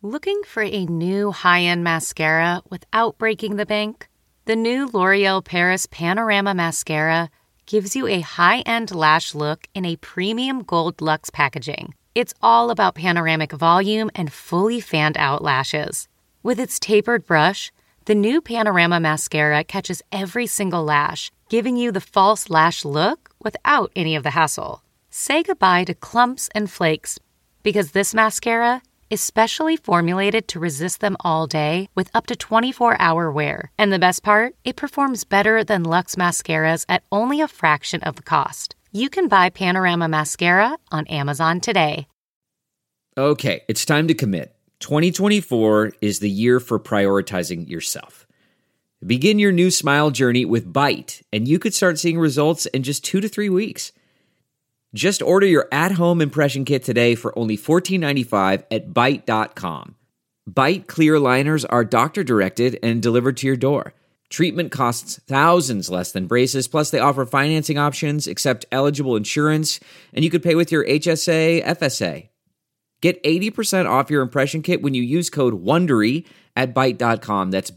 Looking for a new high-end mascara without breaking the bank? The new L'Oreal Paris Panorama Mascara gives you a high-end lash look in a premium gold luxe packaging. It's all about panoramic volume and fully fanned-out lashes. With its tapered brush, the new Panorama Mascara catches every single lash, giving you the false lash look without any of the hassle. Say goodbye to clumps and flakes, because this mascara is specially formulated to resist them all day with up to 24-hour wear. And the best part? It performs better than Luxe mascaras at only a fraction of the cost. You can buy Panorama Mascara on Amazon today. Okay, it's time to commit. 2024 is the year for prioritizing yourself. Begin your new smile journey with Byte, and you could start seeing results in just 2 to 3 weeks. Just order your at-home impression kit today for only $14.95 at Byte.com. Byte clear liners are doctor-directed and delivered to your door. Treatment costs thousands less than braces, plus they offer financing options, accept eligible insurance, and you could pay with your HSA, FSA. Get 80% off your impression kit when you use code WONDERY at Byte.com. That's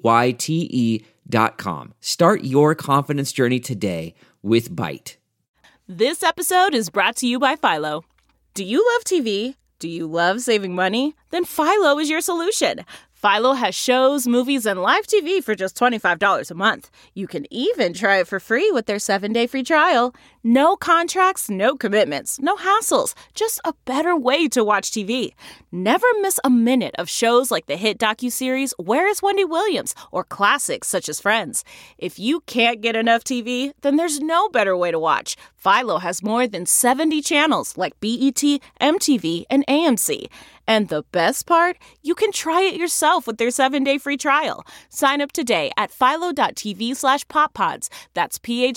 BYTE.com. Start your confidence journey today with Byte. This episode is brought to you by Philo. Do you love TV? Do you love saving money? Then Philo is your solution. Philo has shows, movies, and live TV for just $25 a month. You can even try it for free with their 7-day free trial. No contracts, no commitments, no hassles. Just a better way to watch TV. Never miss a minute of shows like the hit docuseries Where is Wendy Williams? Or classics such as Friends. If you can't get enough TV, then there's no better way to watch. Philo has more than 70 channels like BET, MTV, and AMC. And the best part? You can try it yourself with their 7-day free trial. Sign up today at philo.tv/poppods. That's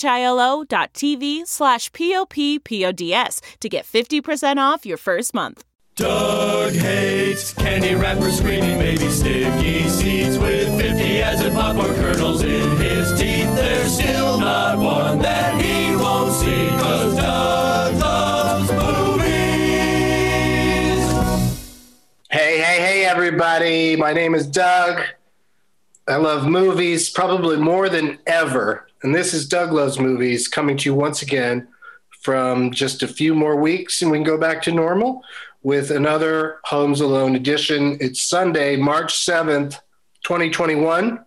philo.tv/POPPODS to get 50% off your first month. Doug hates candy wrappers, screaming baby sticky seeds with 50 acid popcorn kernels in his teeth. There's still not one that he won't see, 'cause Doug loves movies. Hey, everybody. My name is Doug. I love movies probably more than ever. And this is Doug Loves Movies, coming to you once again from just a few more weeks, and we can go back to normal with another Homes Alone edition. It's Sunday, March 7th, 2021.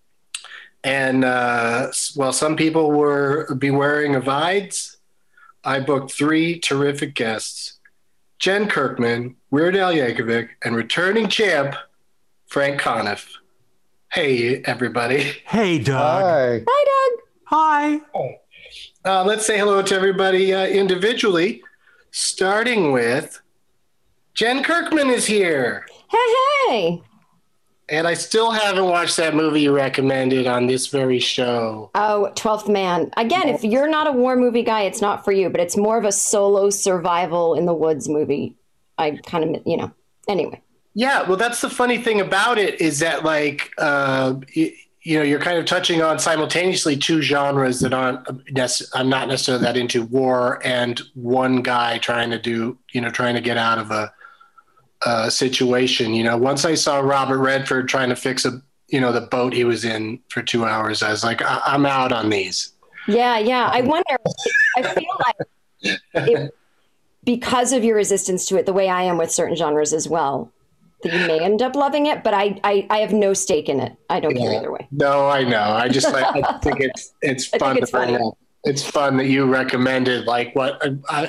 And while some people will be wearing Avides, I booked 3 terrific guests. Jen Kirkman, Weird Al Yankovic, and returning champ, Frank Conniff. Hey, everybody. Hey, Doug. Hi. Hi, Doug. Hi. Let's say hello to everybody individually, starting with Jen Kirkman is here. Hey. And I still haven't watched that movie you recommended on this very show. Oh, 12th Man. Again, if you're not a war movie guy, it's not for you, but it's more of a solo survival in the woods movie. I kind of, anyway. Yeah, well, that's the funny thing about it is that, like, you're kind of touching on simultaneously 2 genres that I'm not necessarily that into, war and one guy trying to get out of a situation. Once I saw Robert Redford trying to fix the boat he was in for 2 hours, I was like, I'm out on these. Yeah. I wonder, I feel like because of your resistance to it, the way I am with certain genres as well, that you may end up loving it, but I have no stake in it. I don't care either way. No, I know. I just I think it's fun to bring up. It's fun that you recommended like what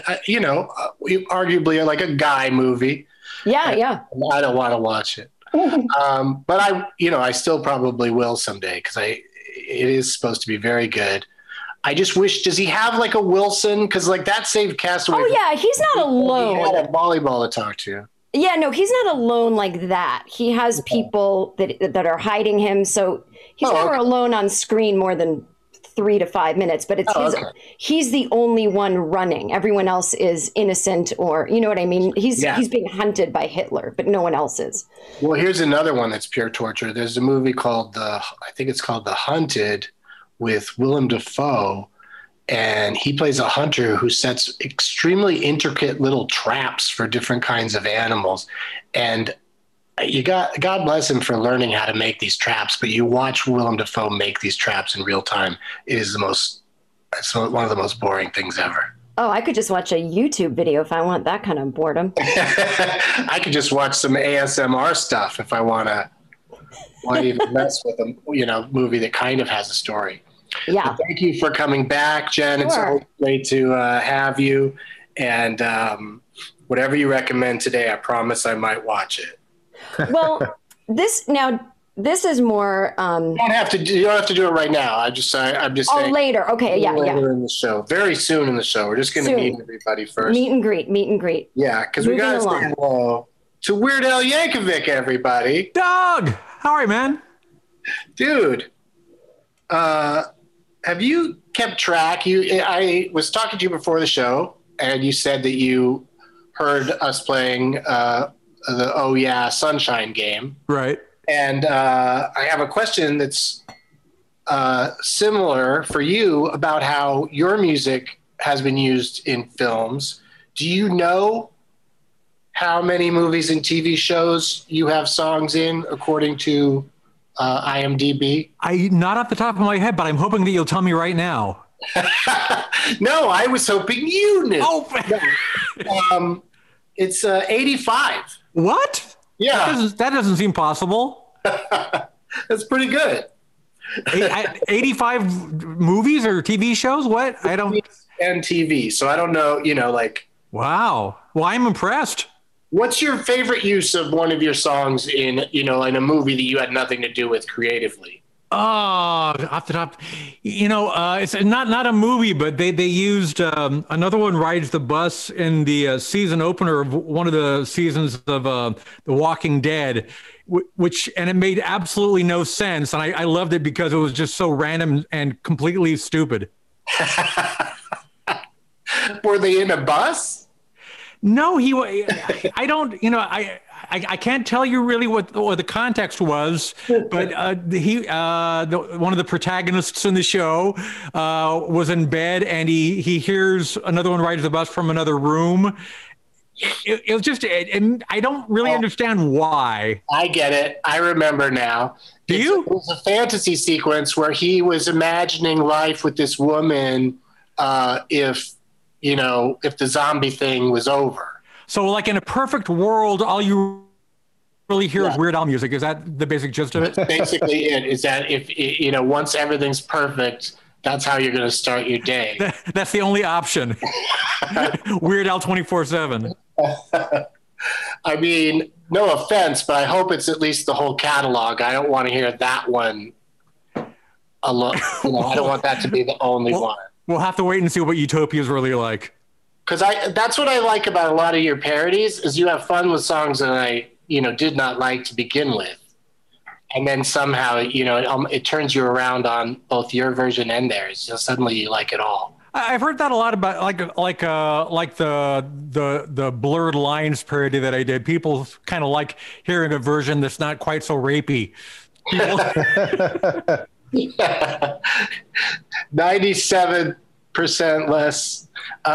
arguably like a guy movie. Yeah. I don't want to watch it, but I still probably will someday because it is supposed to be very good. I just wish, does he have like a Wilson? Because like that saved Castaway. Oh yeah, he's not alone. He had a volleyball to talk to. Yeah, no, he's not alone like that. He has people that are hiding him, so he's never alone on screen more than 3 to 5 minutes. But it's he's the only one running. Everyone else is innocent, or you know what I mean. He's being hunted by Hitler, but no one else is. Well, here's another one that's pure torture. There's a movie called The Hunted with Willem Dafoe. And he plays a hunter who sets extremely intricate little traps for different kinds of animals. And God bless him for learning how to make these traps, but you watch Willem Dafoe make these traps in real time. It's one of the most boring things ever. Oh, I could just watch a YouTube video if I want that kind of boredom. I could just watch some ASMR stuff if I want to even mess with a movie that kind of has a story. Yeah. But thank you for coming back, Jen. Sure. It's always great to have you. And whatever you recommend today, I promise I might watch it. Well, this is more. You don't have to do it right now. I'm just saying. Later. Okay. Yeah. Later in the show, very soon in the show. We're just going to meet everybody first. Meet and greet. Yeah, because we got to say hello to Weird Al Yankovic, everybody. Doug, how are you, man? Dude, have you kept track? I was talking to you before the show, and you said that you heard us playing the Oh Yeah Sunshine game. Right. And I have a question that's similar for you about how your music has been used in films. Do you know how many movies and TV shows you have songs in, according to IMDb? Not off the top of my head, but I'm hoping that you'll tell me right now. No, I was hoping you knew. Oh, it's 85. What? Yeah. That doesn't seem possible. That's pretty good. 85 movies or TV shows? What? I don't. And TV. So I don't know, Wow. Well, I'm impressed. What's your favorite use of one of your songs in a movie that you had nothing to do with creatively? Oh, off the top, it's not a movie, but they used Another One Rides the Bus in the season opener of one of the seasons of The Walking Dead, and it made absolutely no sense, and I loved it because it was just so random and completely stupid. Were they in a bus? No, I don't. I can't tell you really what the context was, but one of the protagonists in the show was in bed, and he hears Another One Rides the Bus from another room. It was just, I don't really understand why. I get it. I remember now. Do you? It was a fantasy sequence where he was imagining life with this woman if the zombie thing was over. So like in a perfect world, all you really hear is Weird Al music. Is that the basic gist of it? That's basically it. Is that if once everything's perfect, that's how you're going to start your day. That's the only option. Weird Al 24/7. I mean, no offense, but I hope it's at least the whole catalog. I don't want to hear that one alone. I don't want that to be the only one. We'll have to wait and see what Utopia is really like. Because that's what I like about a lot of your parodies is you have fun with songs that I did not like to begin with, and then somehow it turns you around on both your version and theirs. So suddenly you like it all. I've heard that a lot about like the Blurred Lines parody that I did. People kind of like hearing a version that's not quite so rapey. 97% less.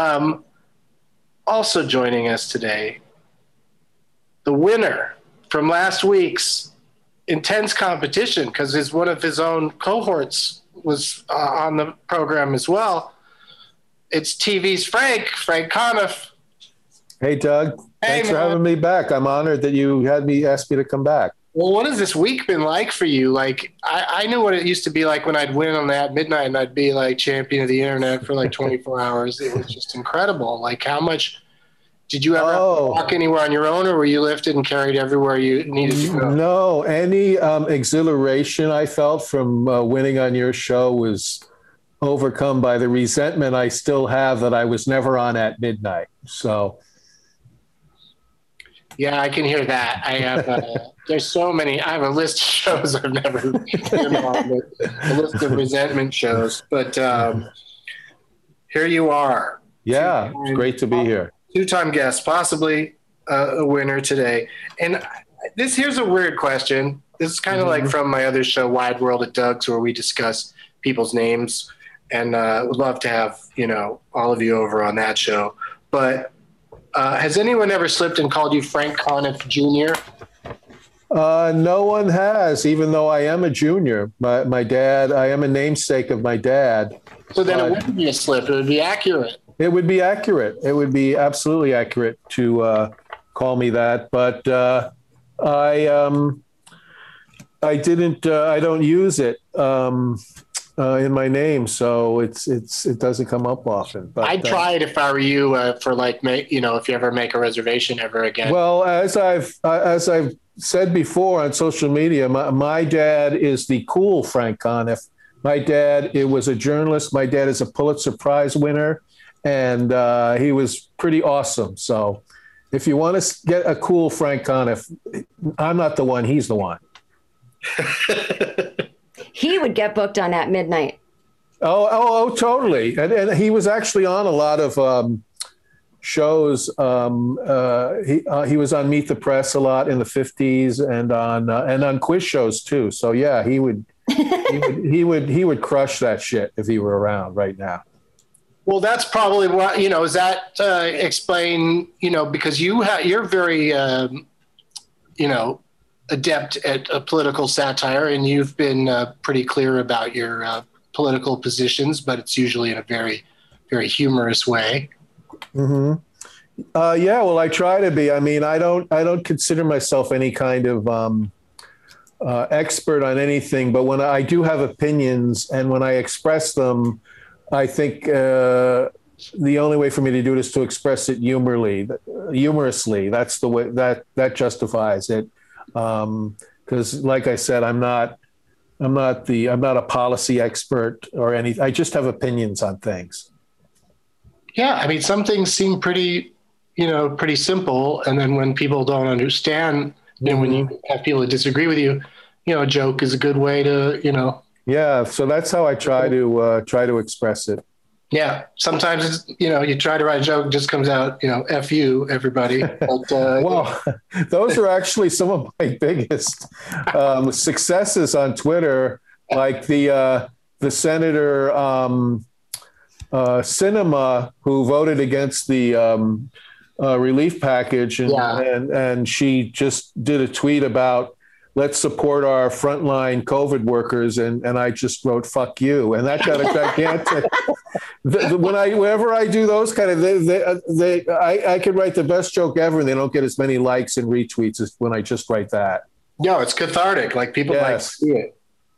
Also joining us today, the winner from last week's intense competition, because one of his own cohorts was on the program as well. It's TV's Frank Conniff. Hey, Doug. Thanks for having me back. I'm honored that you asked me to come back. Well, what has this week been like for you? Like, I knew what it used to be like when I'd win on that midnight and I'd be like champion of the internet for like 24 hours. It was just incredible. Like, how much did you ever walk anywhere on your own, or were you lifted and carried everywhere you needed to go? No, any exhilaration I felt from winning on your show was overcome by the resentment I still have that I was never on at midnight. So. Yeah, I can hear that. I have. There's so many. I have a list of shows I've never been on, a list of resentment shows. But here you are. Yeah, it's great to be here. Two-time guest, possibly a winner today. And here's a weird question. This is kind of like from my other show, Wide World at Doug's, where we discuss people's names. And would love to have all of you over on that show. But has anyone ever slipped and called you Frank Conniff Jr.? No one has, even though I am a junior. My dad, I am a namesake of my dad. So then it wouldn't be a slip. It would be accurate. It would be accurate. It would be absolutely accurate to call me that. But I don't use it in my name, so it doesn't come up often. But I'd try it if I were you for if you ever make a reservation ever again. Well, as I've said before on social media, my dad is the cool Frank Conniff. My dad was a journalist. My dad is a Pulitzer Prize winner, and he was pretty awesome. So if you want to get a cool Frank Conniff, I'm not the one. He's the one. He would get booked on At Midnight. Oh, totally. And he was actually on a lot of shows. He was on Meet the Press a lot in the 50s and on quiz shows too. So yeah, he would crush that shit if he were around right now. Well, that's probably what, does that explain, because you're very, adept at political satire, and you've been pretty clear about your political positions, but it's usually in a very, very humorous way. Mm-hmm. Yeah, well, I try to be. I mean, I don't consider myself any kind of expert on anything, but when I do have opinions and when I express them, I think the only way for me to do it is to express it humorously. That's the way that justifies it. Because like I said, I'm not a policy expert or anything. I just have opinions on things. Yeah. I mean, some things seem pretty simple. And then when people don't understand, and when you have people that disagree with you, a joke is a good way to, Yeah. So that's how I try to express it. Yeah. Sometimes it's, you try to write a joke, it just comes out, F you, everybody. But, well, those are actually some of my biggest successes on Twitter, like the Senator Sinema, who voted against the relief package. And she just did a tweet about, let's support our frontline COVID workers. And I just wrote, fuck you. And that got a gigantic, whenever I do those kind of, I could write the best joke ever and they don't get as many likes and retweets as when I just write that. No, it's cathartic. Like people like to see it.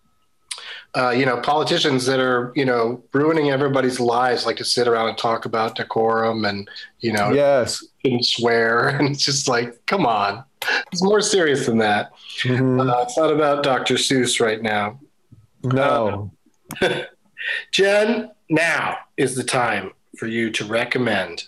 Politicians that are, ruining everybody's lives like to sit around and talk about decorum and, yes, and swear. And it's just like, come on. It's more serious than that. Mm-hmm. It's not about Dr. Seuss right now. No. Jen, now is the time for you to recommend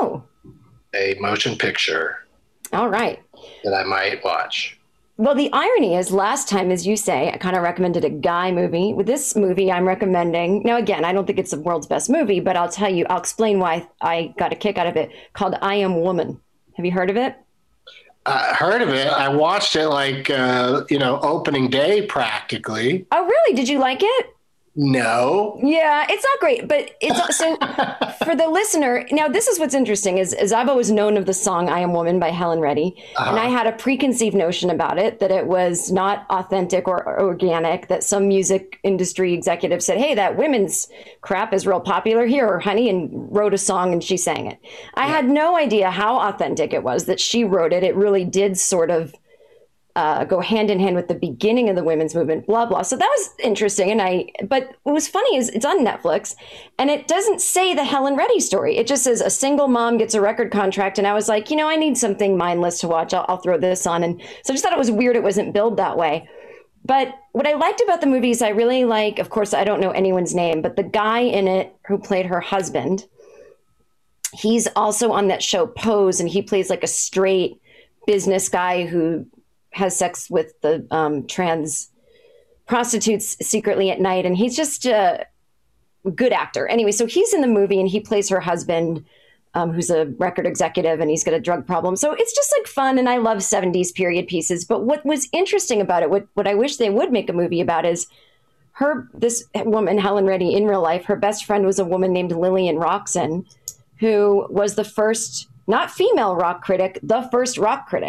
a motion picture. All right. That I might watch. Well, the irony is last time, as you say, I kind of recommended a guy movie. With this movie, I'm recommending, now again, I don't think it's the world's best movie, but I'll explain why I got a kick out of it, called I Am Woman. Have you heard of it? Heard of it. I watched it opening day practically. Oh, really? Did you like it? No. Yeah, it's not great, but it's so for the listener. Now, this is what's interesting is I've always known of the song I Am Woman by Helen Reddy. And I had a preconceived notion about it, that it was not authentic or organic, that some music industry executive said, hey, that women's crap is real popular here, honey, and wrote a song and she sang it. I had no idea how authentic it was that she wrote it. It really did sort of go hand in hand with the beginning of the women's movement, blah, blah. So that was interesting. But what was funny is it's on Netflix and it doesn't say the Helen Reddy story. It just says a single mom gets a record contract. And I was like, I need something mindless to watch. I'll throw this on. And so I just thought it was weird. It wasn't billed that way. But what I liked about the movie is I really like, of course, I don't know anyone's name, but the guy in it who played her husband, he's also on that show Pose, and he plays like a straight business guy who has sex with the trans prostitutes secretly at night. And he's just a good actor. Anyway, so he's in the movie and he plays her husband, who's a record executive, and he's got a drug problem. So it's just like fun. And I love 70s period pieces. But what was interesting about it, what I wish they would make a movie about is this woman, Helen Reddy, in real life, her best friend was a woman named Lillian Roxon, who was the first, not female rock critic, the first rock critic.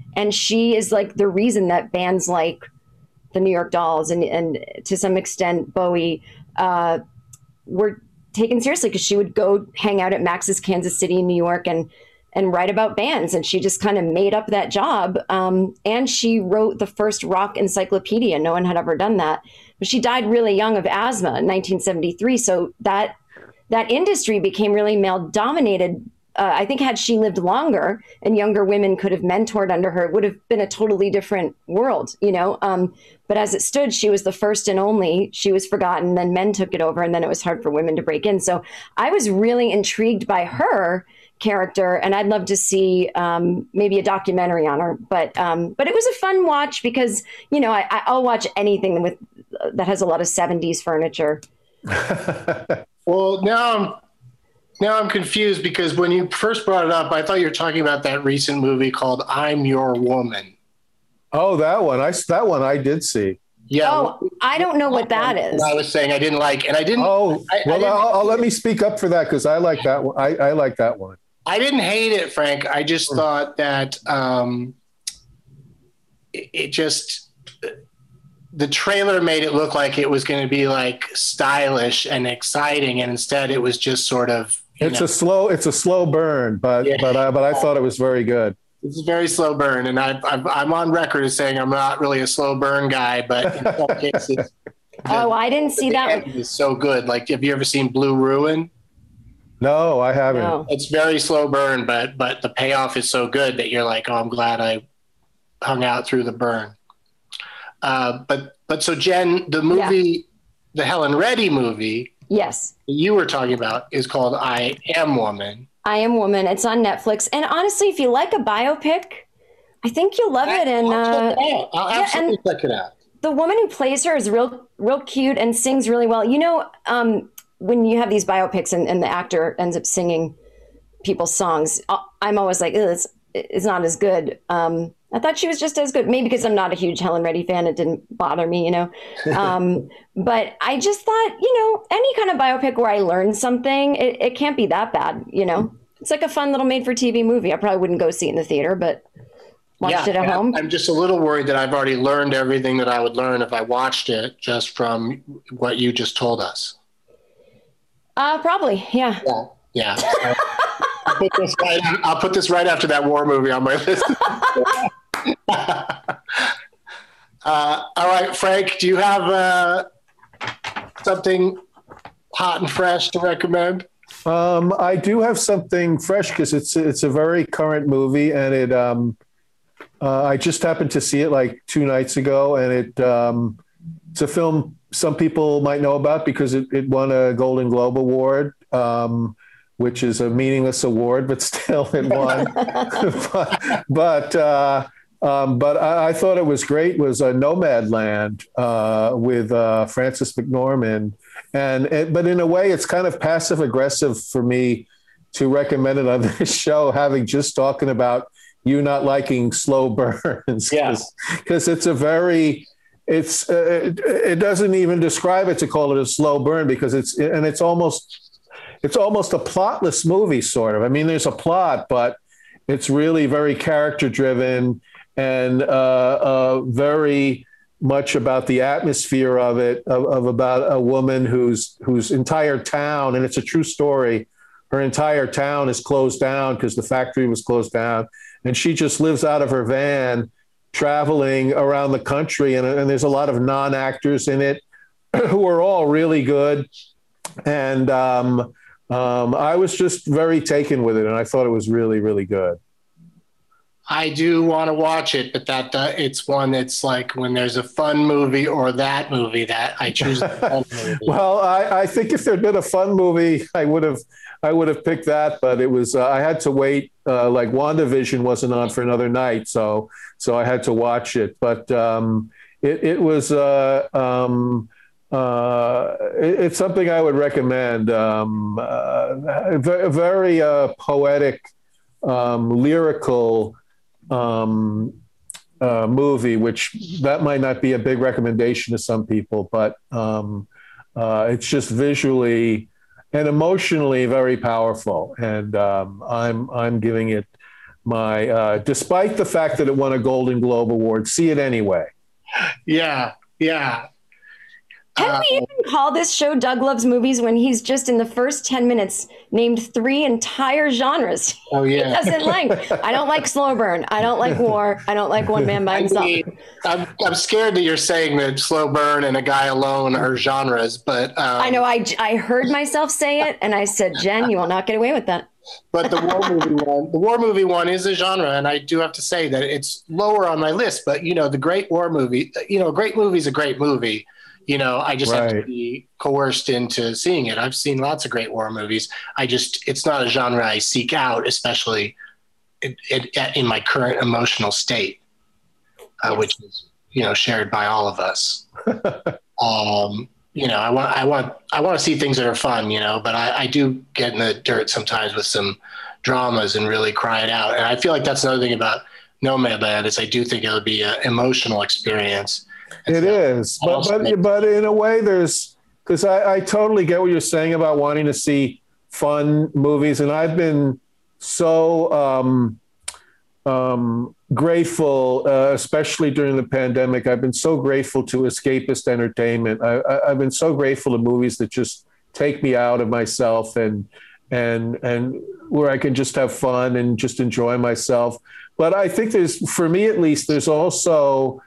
And she is like the reason that bands like the New York Dolls and to some extent Bowie were taken seriously, because she would go hang out at Max's Kansas City in New York and write about bands. And she just kind of made up that job. And she wrote the first rock encyclopedia. No one had ever done that. But she died really young of asthma in 1973. So that industry became really male dominated. I think had she lived longer and younger women could have mentored under her, it would have been a totally different world, you know? But as it stood, she was the first and only. She was forgotten, then men took it over, and then it was hard for women to break in. So I was really intrigued by her character, and I'd love to see maybe a documentary on her. But it was a fun watch because, you know, I'll watch anything that has a lot of 70s furniture. Well, now I'm confused, because when you first brought it up, I thought you were talking about that recent movie called I'm Your Woman. Oh, that one I did see. Yeah. Oh, I don't know what that is. I was saying I didn't like, and I didn't. Oh, I'll let me speak up for that, because I like that one. I like that one. I didn't hate it, Frank. I just thought that it just, the trailer made it look like it was going to be like stylish and exciting, and instead it was just sort of. It's a slow burn, but I thought it was very good. It's a very slow burn, and I'm on record as saying I'm not really a slow burn guy, but in some cases. I didn't see that one. It's so good. Like, have you ever seen Blue Ruin? No, I haven't. No. It's very slow burn, but the payoff is so good that you're like, oh, I'm glad I hung out through the burn. But so Jen, the movie, the Helen Reddy movie, yes, that you were talking about is called I Am Woman. I Am Woman. It's on Netflix. And honestly, if you like a biopic, I think you'll love it. And I'll absolutely check it out. The woman who plays her is real cute and sings really well. You know, when you have these biopics and the actor ends up singing people's songs, I'm always like, it's not as good. I thought she was just as good. Maybe because I'm not a huge Helen Reddy fan, it didn't bother me, you know. But I just thought, you know, any kind of biopic where I learn something, it can't be that bad, you know. It's like a fun little made-for-TV movie. I probably wouldn't go see it in the theater, but watched it at home. I'm just a little worried that I've already learned everything that I would learn if I watched it just from what you just told us. Probably, yeah. Yeah. I'll put this right after that war movie on my list. All right, Frank, do you have something hot and fresh to recommend? I do have something fresh because it's a very current movie, and it I just happened to see it like 2 nights ago, and it's a film some people might know about because it won a Golden Globe Award, which is a meaningless award, but still it won. but I thought it was great. It was Nomadland with Frances McDormand. But in a way, it's kind of passive aggressive for me to recommend it on this show, having just talking about you not liking slow burns. Because it's a very, it doesn't even describe it to call it a slow burn because it's almost a plotless movie, sort of. I mean, there's a plot, but it's really very character driven and very much about the atmosphere of it, of about a woman whose entire town, and it's a true story, her entire town is closed down because the factory was closed down. And she just lives out of her van traveling around the country. And there's a lot of non-actors in it who are all really good. And I was just very taken with it. And I thought it was really, really good. I do want to watch it, but it's one that's like when there's a fun movie or that movie that I choose the fun movie. Well, I think if there'd been a fun movie, I would have picked that, but it was I had to wait. Like WandaVision wasn't on for another night, so I had to watch it. But it was it's something I would recommend. A very poetic, lyrical. Movie, which that might not be a big recommendation to some people, but it's just visually and emotionally very powerful. And I'm giving it despite the fact that it won a Golden Globe Award, see it anyway. Yeah. Can we even call this show Doug Loves Movies when he's just in the first 10 minutes named 3 entire genres? Oh, yeah. He doesn't like. I don't like slow burn. I don't like war. I don't like one man by himself. I'm scared that you're saying that slow burn and A Guy Alone are genres, but I know I heard myself say it, and I said, Jen, you will not get away with that. But the war movie one is a genre, and I do have to say that it's lower on my list. But the great war movie, a great movie is a great movie. I just have to be coerced into seeing it. I've seen lots of great war movies. It's not a genre I seek out, especially in my current emotional state, which is, shared by all of us. I want to see things that are fun, but I do get in the dirt sometimes with some dramas and really cry it out. And I feel like that's another thing about Nomadland is I do think it'll be an emotional experience. It is, but in a way, because I totally get what you're saying about wanting to see fun movies, and I've been so grateful, especially during the pandemic. I've been so grateful to escapist entertainment. I've been so grateful to movies that just take me out of myself and where I can just have fun and just enjoy myself. But I think for me at least, there's also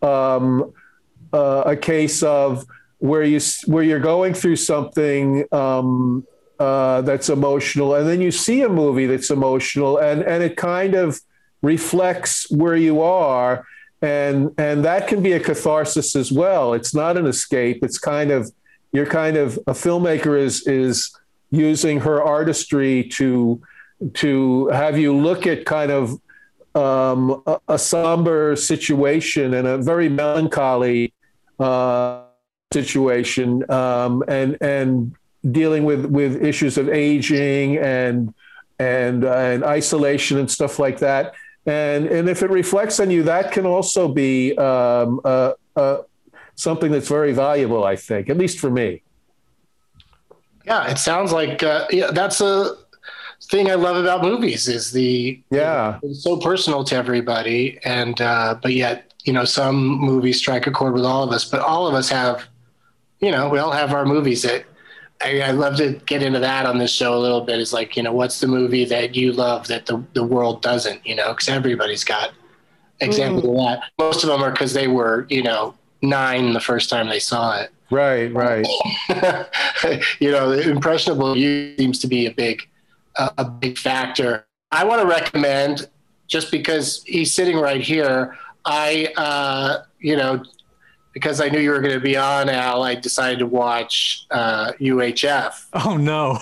a case of where you're going through something that's emotional, and then you see a movie that's emotional, and it kind of reflects where you are, and that can be a catharsis as well. It's not an escape. It's a filmmaker is using her artistry to have you look at kind of a somber situation and a very melancholy situation, and dealing with issues of aging and isolation and stuff like that. And if it reflects on you, that can also be something that's very valuable, I think, at least for me. Yeah, it sounds like that's a thing I love about movies is it's so personal to everybody, and but yet some movies strike a chord with all of us. But all of us have, we all have our movies that I love to get into that on this show a little bit. Is like, what's the movie that you love that the world doesn't? Because everybody's got examples of that. Most of them are because they were 9 the first time they saw it. Right. The impressionable youth seems to be a big factor. I want to recommend, just because he's sitting right here, because I knew you were going to be on, Al, I decided to watch UHF. Oh, no.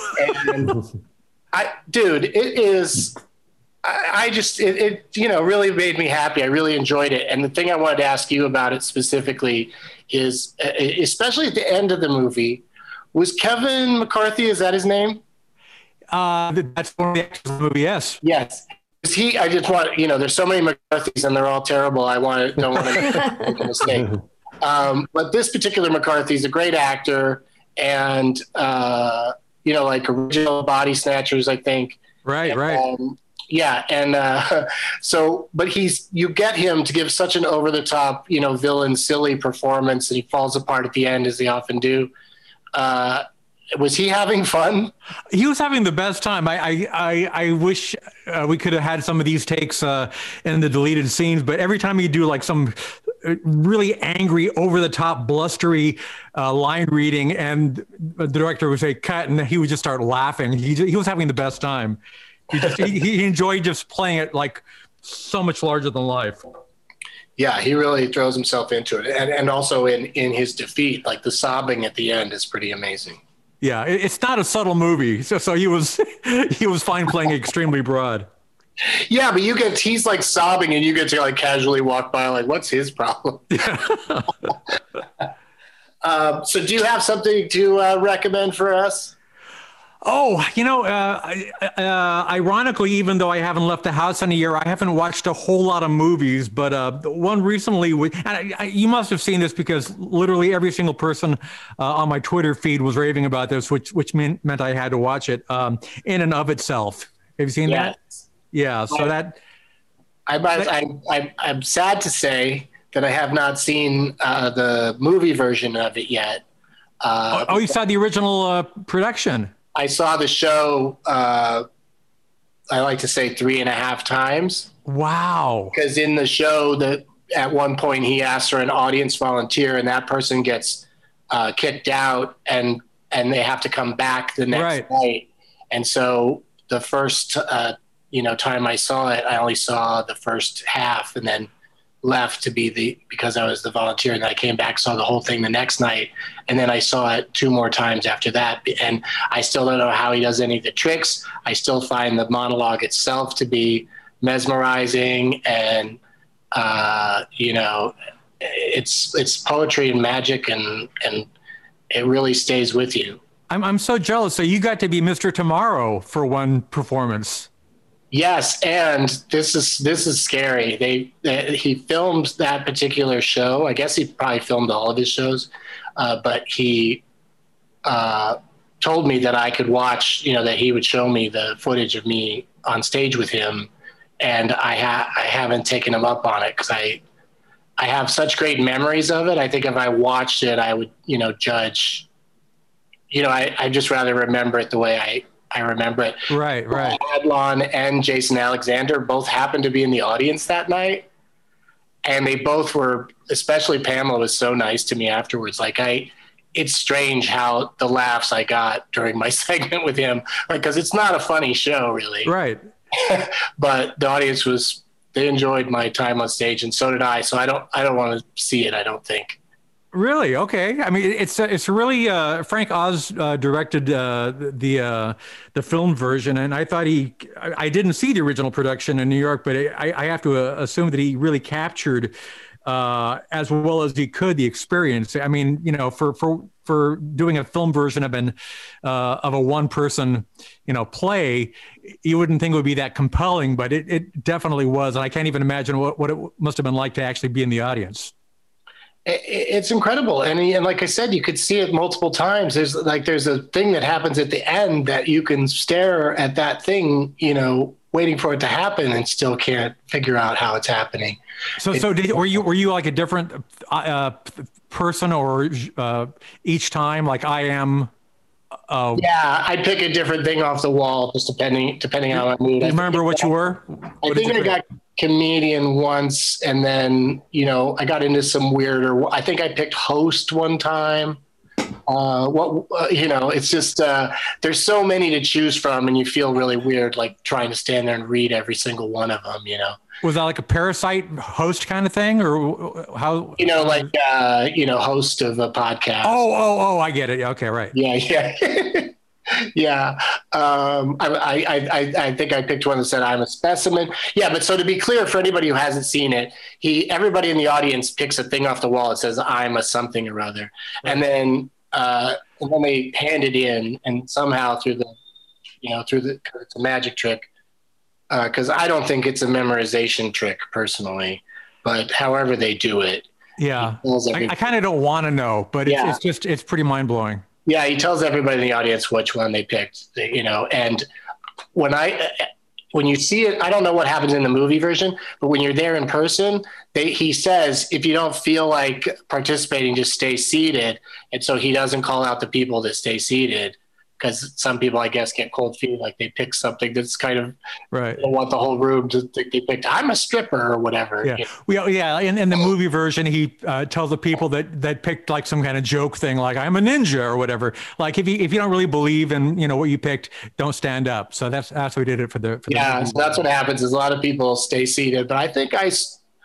It really made me happy. I really enjoyed it. And the thing I wanted to ask you about it specifically is, especially at the end of the movie, was Kevin McCarthy, is that his name? That's one of the actors of the movie, yes. Yes. I just want, there's so many McCarthys and they're all terrible. don't want to make a mistake. But this particular McCarthy is a great actor, and, like original Body Snatchers, I think. Right. Yeah. And but you get him to give such an over the top, villain, silly performance, and he falls apart at the end, as they often do. Was he having fun? He was having the best time. I wish we could have had some of these takes in the deleted scenes, but every time he'd do like some really angry, over the top, blustery line reading, and the director would say cut, and he would just start laughing. He was having the best time. He enjoyed just playing it like so much larger than life. Yeah, he really throws himself into it, and also in his defeat, like the sobbing at the end is pretty amazing. Yeah, it's not a subtle movie, so he was fine playing extremely broad. Yeah, but he's like sobbing, and you get to like casually walk by, like, what's his problem? So, do you have something to recommend for us? Oh, ironically, even though I haven't left the house in a year, I haven't watched a whole lot of movies. But one recently, you must have seen this because literally every single person on my Twitter feed was raving about this, which meant I had to watch it. In and of Itself. Have you seen that? Yeah. So I'm sad to say that I have not seen the movie version of it yet. You saw the original production? I saw the show, I like to say 3.5 times. Wow. Because in the show, at one point he asks for an audience volunteer, and that person gets kicked out, and they have to come back the next night. And so the first time I saw it, I only saw the first half, and then left because I was the volunteer, and then I came back, saw the whole thing the next night, and then I saw it 2 more times after that. And I still don't know how he does any of the tricks. I still find the monologue itself to be mesmerizing, and it's poetry and magic, and it really stays with you. I'm so jealous. So you got to be Mr. Tomorrow for one performance. Yes, and this is scary. He filmed that particular show. I guess he probably filmed all of his shows, but he told me that I could watch. That he would show me the footage of me on stage with him, and I haven't taken him up on it because I have such great memories of it. I think if I watched it, I would judge. I just rather remember it the way I remember it. Right. Adlon and Jason Alexander both happened to be in the audience that night. And they both were, especially Pamela was so nice to me afterwards. It's strange how the laughs I got during my segment with him, because it's not a funny show really. Right. But the audience they enjoyed my time on stage, and so did I. So I don't want to see it, I don't think. Really? Okay. I mean, it's really Frank Oz directed the film version, and I thought I didn't see the original production in New York, but I have to assume that he really captured as well as he could the experience. I mean, for doing a film version of a one-person play, you wouldn't think it would be that compelling, but it definitely was, and I can't even imagine what it must have been like to actually be in the audience. It's incredible. And like I said, you could see it multiple times. There's a thing that happens at the end that you can stare at that thing, waiting for it to happen, and still can't figure out how it's happening. Were you like a different person or each time, like I am? Yeah, I'd pick a different thing off the wall, just depending on my mood. Do you remember what you were? I think I got comedian once, and then I got into some weirder. I think I picked host one time. It's just there's so many to choose from, and you feel really weird like trying to stand there and read every single one of them. Was that like a Parasite host kind of thing, or how? Host of a podcast. Oh, I get it. Okay, right. Yeah. Yeah. I think I picked one that said I'm a specimen. Yeah, but so to be clear for anybody who hasn't seen it, everybody in the audience picks a thing off the wall that says I'm a something or other. Right. And then they hand it in, and somehow through it's a magic trick. Because I don't think it's a memorization trick personally, but however they do it. Yeah. I kind of don't want to know, but it's pretty mind blowing. Yeah, he tells everybody in the audience which one they picked, and when you see it, I don't know what happens in the movie version, but when you're there in person, he says, if you don't feel like participating, just stay seated. And so he doesn't call out the people that stay seated, because some people, I guess, get cold feet, like they pick something that's kind of right. They don't want the whole room to think they picked, I'm a stripper or whatever. Yeah. In the movie version, he tells the people that picked like some kind of joke thing, like I'm a ninja or whatever. Like if you don't really believe in what you picked, don't stand up. So that's how we did it for the so that's what happens. Is a lot of people stay seated, but I think I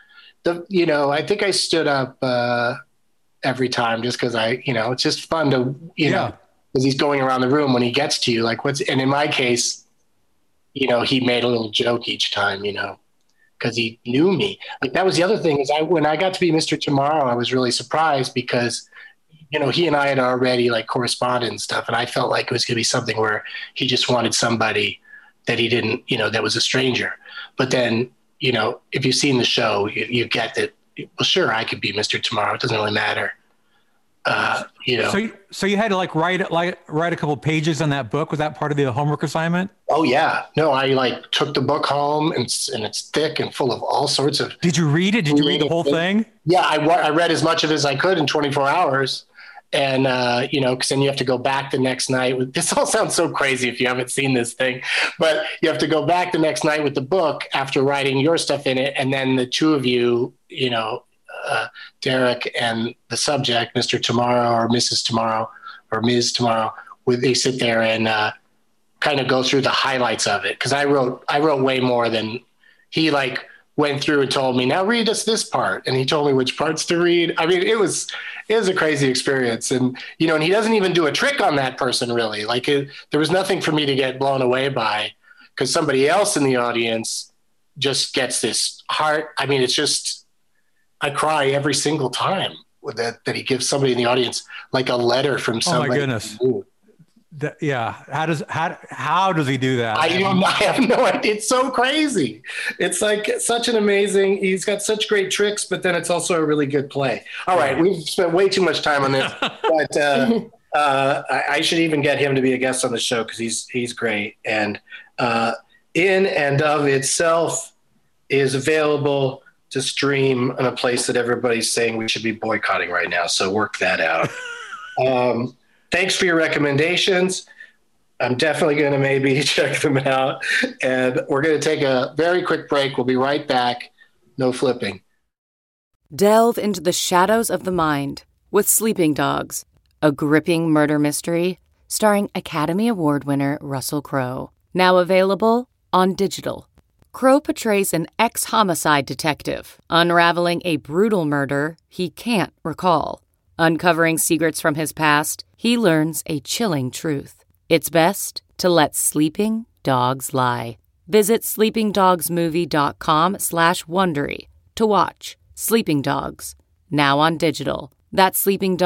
stood up every time just because it's just fun to because he's going around the room when he gets to you, and in my case, he made a little joke each time, because he knew me. Like that was the other thing is when I got to be Mr. Tomorrow, I was really surprised because, he and I had already corresponded and stuff. And I felt like it was going to be something where he just wanted somebody that he didn't, that was a stranger. But then, if you've seen the show, you get that, well, sure, I could be Mr. Tomorrow. It doesn't really matter. So you had to write a couple pages on that book. Was that part of the homework assignment? Oh yeah, no, I took the book home and it's thick and full of all sorts of. Did you read it? Did you read the whole thing? Yeah, I read as much of it as I could in 24 hours. And, because then you have to go back the next night. This all sounds so crazy if you haven't seen this thing, but you have to go back the next night with the book after writing your stuff in it. And then the two of you, Derek and the subject, Mr. Tomorrow or Mrs. Tomorrow or Ms. Tomorrow, they sit there and kind of go through the highlights of it. Because I wrote way more than he went through and told me, now read us this part. And he told me which parts to read. I mean, it was a crazy experience. And, and he doesn't even do a trick on that person really. There was nothing for me to get blown away by, because somebody else in the audience just gets this heart. I mean, it's just, I cry every single time with that he gives somebody in the audience a letter from somebody. Oh my goodness. How does he do that? I have no idea. It's so crazy. It's such an amazing, he's got such great tricks, but then it's also a really good play. All right. We've spent way too much time on this, but I should even get him to be a guest on the show because he's great. And In and of Itself is available to stream in a place that everybody's saying we should be boycotting right now. So work that out. Thanks for your recommendations. I'm definitely going to maybe check them out. And we're going to take a very quick break. We'll be right back. No flipping. Delve into the shadows of the mind with Sleeping Dogs, a gripping murder mystery starring Academy Award winner Russell Crowe. Now available on digital. Crowe portrays an ex-homicide detective unraveling a brutal murder he can't recall. Uncovering secrets from his past, he learns a chilling truth. It's best to let sleeping dogs lie. Visit sleepingdogsmovie.com/Wondery to watch Sleeping Dogs, now on digital. That's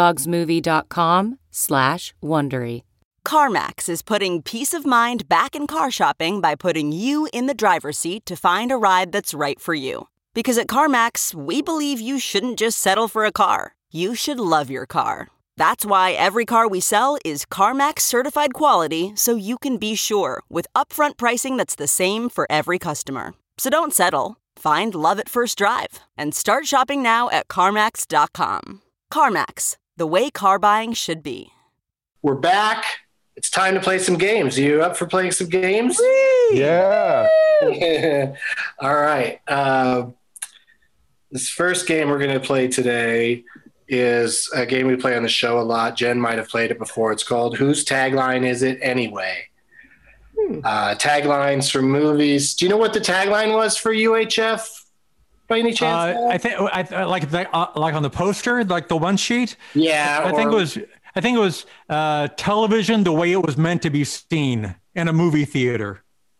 sleepingdogsmovie.com/Wondery. CarMax is putting peace of mind back in car shopping by putting you in the driver's seat to find a ride that's right for you. Because at CarMax, we believe you shouldn't just settle for a car. You should love your car. That's why every car we sell is CarMax certified quality, so you can be sure with upfront pricing that's the same for every customer. So don't settle. Find love at first drive and start shopping now at CarMax.com. CarMax, the way car buying should be. We're back. It's time to play some games. Are you up for playing some games? Yeah. All right. This first game we're going to play today is a game we play on the show a lot. Jen might have played it before. It's called Whose Tagline Is It Anyway? Taglines from movies. Do you know what the tagline was for UHF by any chance? I think like on the poster, like the one sheet. Yeah. I think it was television the way it was meant to be seen in a movie theater.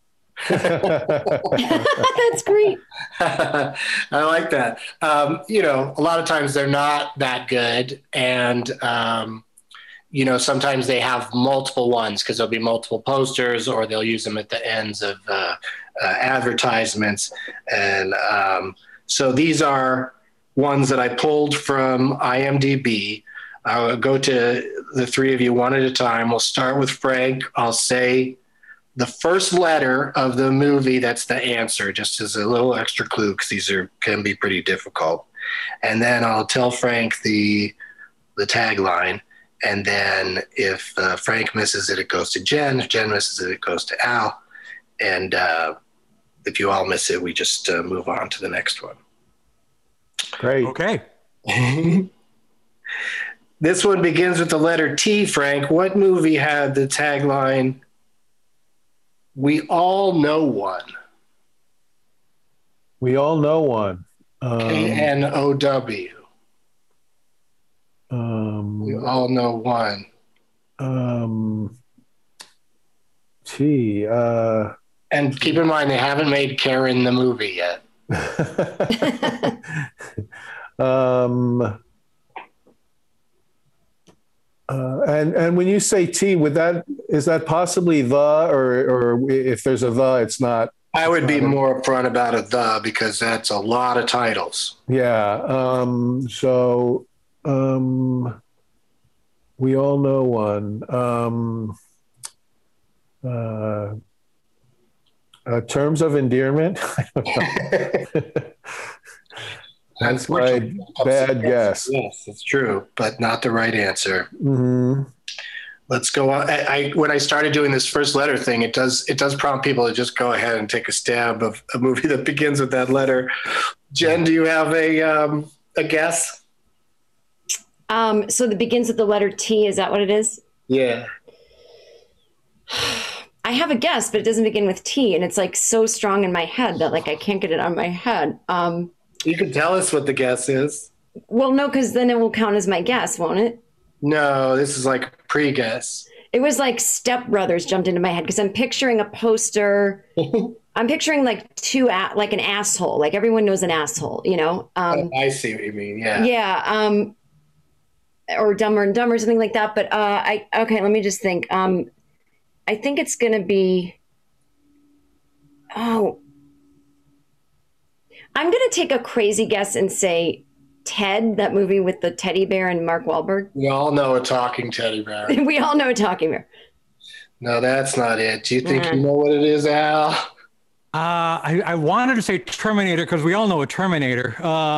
That's great. I like that. A lot of times they're not that good. And, sometimes they have multiple ones because there'll be multiple posters or they'll use them at the ends of advertisements. And so these are ones that I pulled from IMDb. I'll go to the three of you one at a time. We'll start with Frank. I'll say the first letter of the movie that's the answer, just as a little extra clue, because these can be pretty difficult. And then I'll tell Frank the tagline. And then if Frank misses it, it goes to Jen. If Jen misses it, it goes to Al. And if you all miss it, we just move on to the next one. Great. Okay. This one begins with the letter T, Frank. What movie had the tagline, "We all know one"? We all know one. KNOW. We all know one. And keep in mind, they haven't made Karen the movie yet. And when you say T, is that possibly the, or if there's a the, it's not? I would be more upfront about a the, because that's a lot of titles. Yeah. We all know one. Terms of Endearment. I don't know. That's my bad guess. Yes, it's true, but not the right answer. Mm-hmm. Let's go on. When I started doing this first letter thing, it does prompt people to just go ahead and take a stab of a movie that begins with that letter. Jen, do you have a guess? So that begins with the letter T. Is that what it is? Yeah. I have a guess, but it doesn't begin with T, and it's like so strong in my head that like I can't get it out of my head. You can tell us what the guess is. Well, no, because then it will count as my guess, won't it? No, this is like pre-guess. It was like Step Brothers jumped into my head because I'm picturing a poster. I'm picturing like like an asshole. Like everyone knows an asshole, you know? I see what you mean. Yeah. Yeah. Or Dumber and Dumber, something like that. But okay, let me just think. I think it's going to be. Oh. I'm going to take a crazy guess and say Ted, that movie with the teddy bear and Mark Wahlberg. We all know a talking teddy bear. We all know a talking bear. No, that's not it. Do you think you know what it is, Al? I wanted to say Terminator because we all know a Terminator.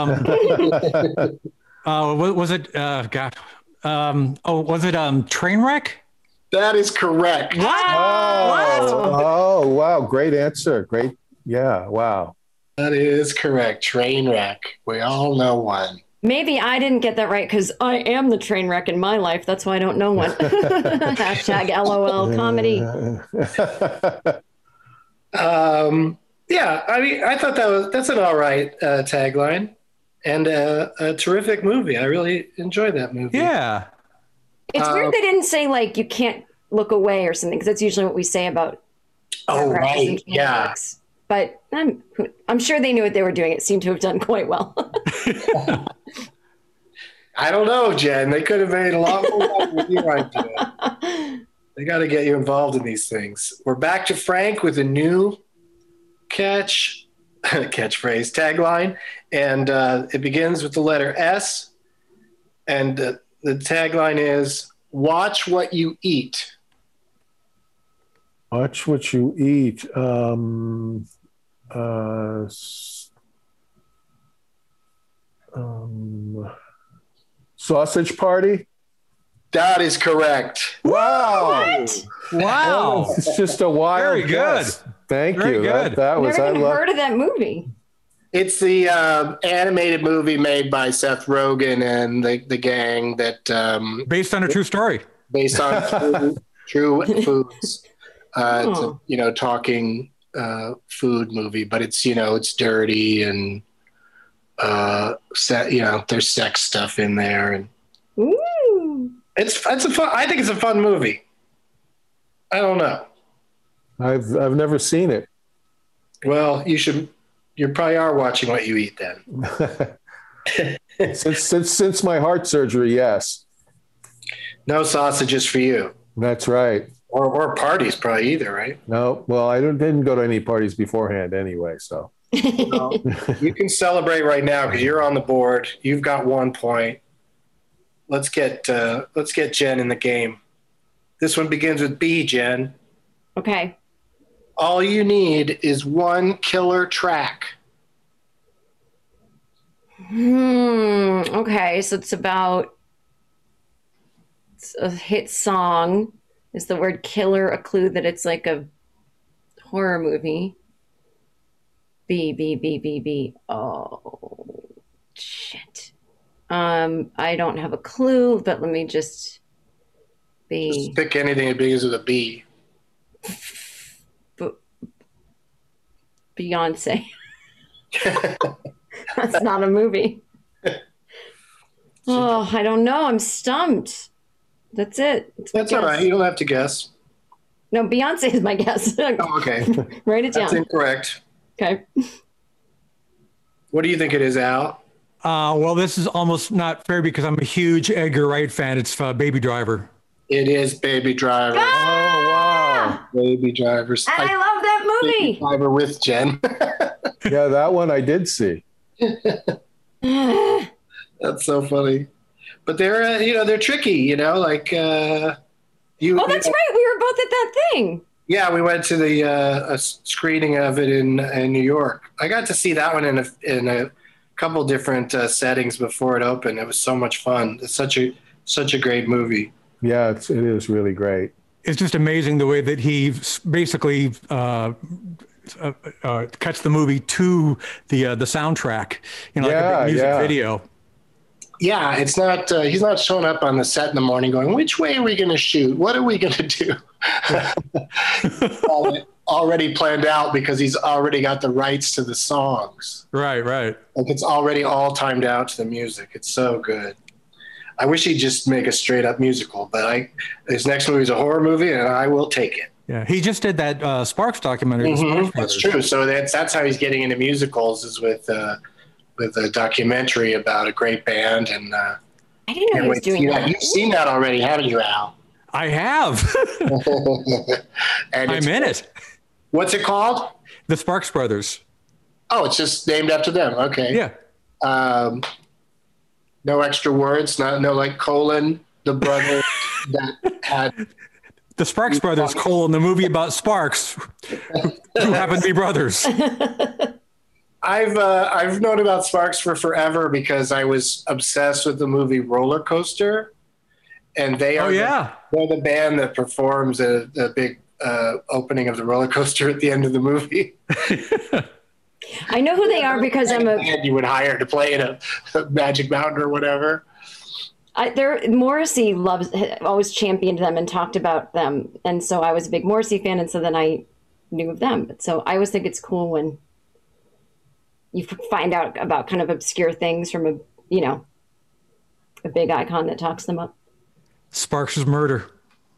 Was it? God. Was it Trainwreck? That is correct. What? Oh, wow. Great answer. Great. Yeah. Wow. That is correct. Trainwreck. We all know one. Maybe I didn't get that right because I am the train wreck in my life. That's why I don't know one. Hashtag LOL comedy. Yeah, I mean, I thought that's an all right tagline and a terrific movie. I really enjoyed that movie. Yeah. It's weird they didn't say like you can't look away or something because that's usually what we say about. Oh, right. Yeah. But I'm sure they knew what they were doing. It seemed to have done quite well. I don't know, Jen. They could have made a lot more money with you right there. They got to get you involved in these things. We're back to Frank with a new catchphrase, tagline. And it begins with the letter S. And the tagline is, watch what you eat. Watch what you eat. Sausage Party? That is correct. Wow. What? Wow. It's just a wild Very guess. good. Thank Very you. good. That was, Never even heard of that movie. It's the animated movie made by Seth Rogen and the gang that based on a true story. Based on true foods. It's a, talking food movie, but it's it's dirty and there's sex stuff in there, and it's a fun. I think it's a fun movie. I don't know. I've never seen it. Well, you should. You probably are watching what you eat then. since my heart surgery, yes. No sausages for you. That's right. Or parties, probably either, right? No, well, I didn't go to any parties beforehand anyway, so. Well, you can celebrate right now because you're on the board. You've got 1 point. Let's get Jen in the game. This one begins with B, Jen. Okay. All you need is one killer track. Okay, so it's a hit song. Is the word killer a clue that it's like a horror movie? B. Oh, shit. I don't have a clue, but let me just Just pick anything that begins with a B. Beyonce. That's not a movie. Oh, I don't know. I'm stumped. That's it. That's all right. You don't have to guess. No, Beyonce is my guess. Oh, okay. Write it down. That's incorrect. Okay. What do you think it is, Al? Well, this is almost not fair because I'm a huge Edgar Wright fan. It's Baby Driver. It is Baby Driver. Ah! Oh, wow. Baby Driver. And I love that movie. Baby Driver with Jen. Yeah, that one I did see. That's so funny. but they're they're tricky. Like you. Oh, that's right. We were both at that thing. Yeah, we went to the a screening of it in New York. I got to see that one in a couple different settings before it opened. It was so much fun. It's such a great movie. Yeah, it is really great. It's just amazing the way that he basically cuts the movie to the soundtrack, like a big music video. Yeah, it's not. He's not showing up on the set in the morning going, "Which way are we going to shoot? What are we going to do?" Already planned out because he's already got the rights to the songs. Right. Like it's already all timed out to the music. It's so good. I wish he'd just make a straight up musical, but his next movie is a horror movie, and I will take it. Yeah, he just did that Sparks documentary. Mm-hmm. That's true. So that's how he's getting into musicals, is with a documentary about a great band. And I didn't know he was doing that. You've seen that already, haven't you, Al? I have. And I'm in it. What's it called? The Sparks Brothers. Oh, it's just named after them. Okay. Yeah. No extra words. No like colon. The brother that had the Sparks Brothers colon, the movie about Sparks, who happen to be brothers. I've known about Sparks for forever because I was obsessed with the movie Roller Coaster, and they are they're the band that performs the big opening of the roller coaster at the end of the movie. I know who they are because I'm a band you would hire to play in a Magic Mountain or whatever. Morrissey always championed them and talked about them, and so I was a big Morrissey fan, and so then I knew of them. So I always think it's cool when you find out about kind of obscure things from a big icon that talks them up. Sparks' murder.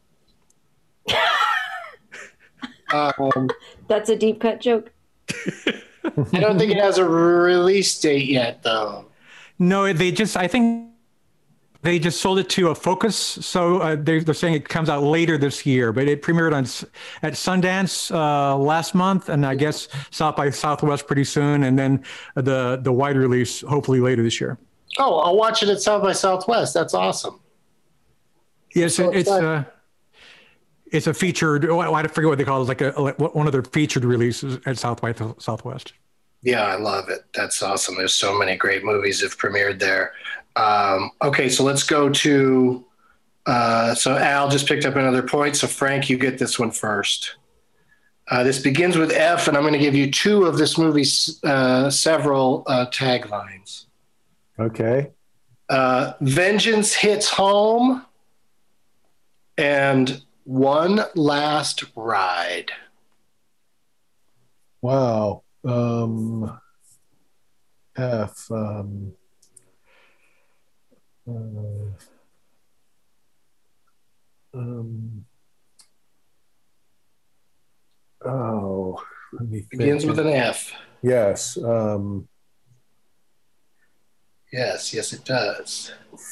That's a deep cut joke. I don't think it has a release date yet, though. No, I think they just sold it to a Focus, so they're saying it comes out later this year. But it premiered at Sundance last month, and I guess South by Southwest pretty soon, and then the wide release hopefully later this year. Oh, I'll watch it at South by Southwest. That's awesome. Yes, it's a featured. I forget what they call it. Like one of their featured releases at South by Southwest. Yeah, I love it. That's awesome. There's so many great movies that have premiered there. Okay, so let's go to. So Al just picked up another point. So Frank, you get this one first. This begins with F, and I'm going to give you two of this movie's several taglines. Okay. Vengeance hits home, and one last ride. Wow. F. Let me think. Begins with an F. Yes. Yes, it does.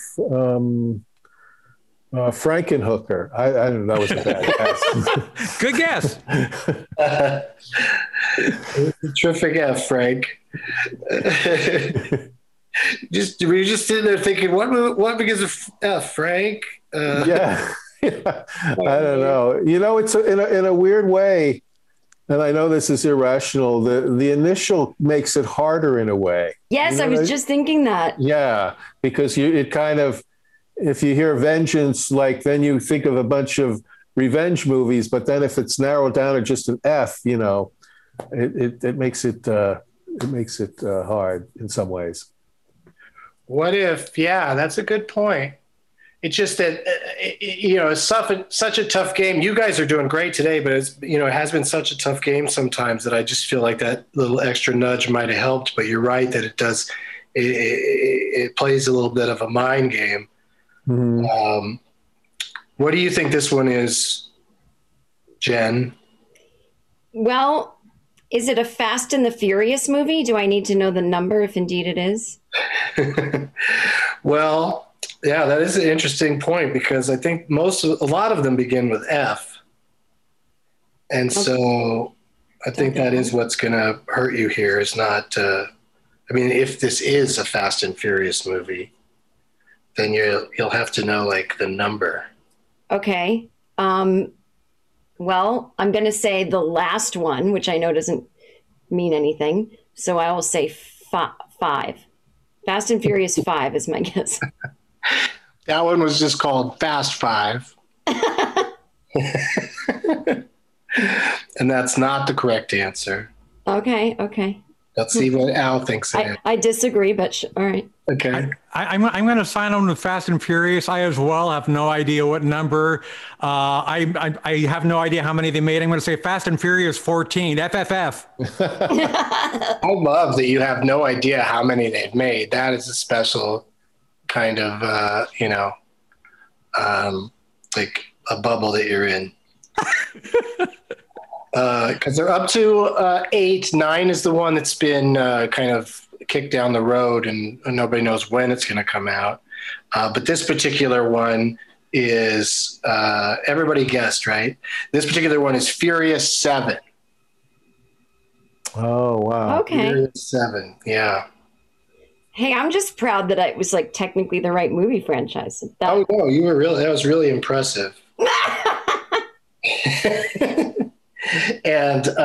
Frankenhooker. I don't know. That was a bad guess. Good guess. Terrific F, Frank. Were you just sitting there thinking, what begins with F, Frank? Yeah. I don't know. It's in a weird way, and I know this is irrational. The initial makes it harder in a way. Yes, I was just thinking that. Yeah, because it kind of, if you hear vengeance, then you think of a bunch of revenge movies, but then if it's narrowed down to just an F, it makes it hard in some ways. What if? Yeah, that's a good point. It's just that it's such a tough game. You guys are doing great today, but it has been such a tough game sometimes that I just feel like that little extra nudge might have helped. But you're right that it does. It plays a little bit of a mind game. Mm-hmm. What do you think this one is, Jen? Well, is it a Fast and the Furious movie? Do I need to know the number if indeed it is? Well, yeah, that is an interesting point because I think a lot of them begin with F. And so I think that is what's going to hurt you here is not, if this is a Fast and Furious movie, then you'll have to know like the number. Okay. Well, I'm going to say the last one, which I know doesn't mean anything. So I will say 5. Fast and Furious 5 is my guess. That one was just called Fast 5. And that's not the correct answer. Okay. Let's see what Al thinks it is. I disagree, but all right. Okay. I'm going to sign on with Fast and Furious. I as well have no idea what number. I have no idea how many they made. I'm going to say Fast and Furious 14, FFF. I love that you have no idea how many they've made. That is a special kind of, like a bubble that you're in. Because they're up to 8. 9 is the one that's been kind of kicked down the road, and nobody knows when it's going to come out. But this particular one is everybody guessed, right? This particular one is Furious 7. Oh, wow. Okay. Furious 7, yeah. Hey, I'm just proud that it was like technically the right movie franchise. Oh no, you were really, that was really impressive. And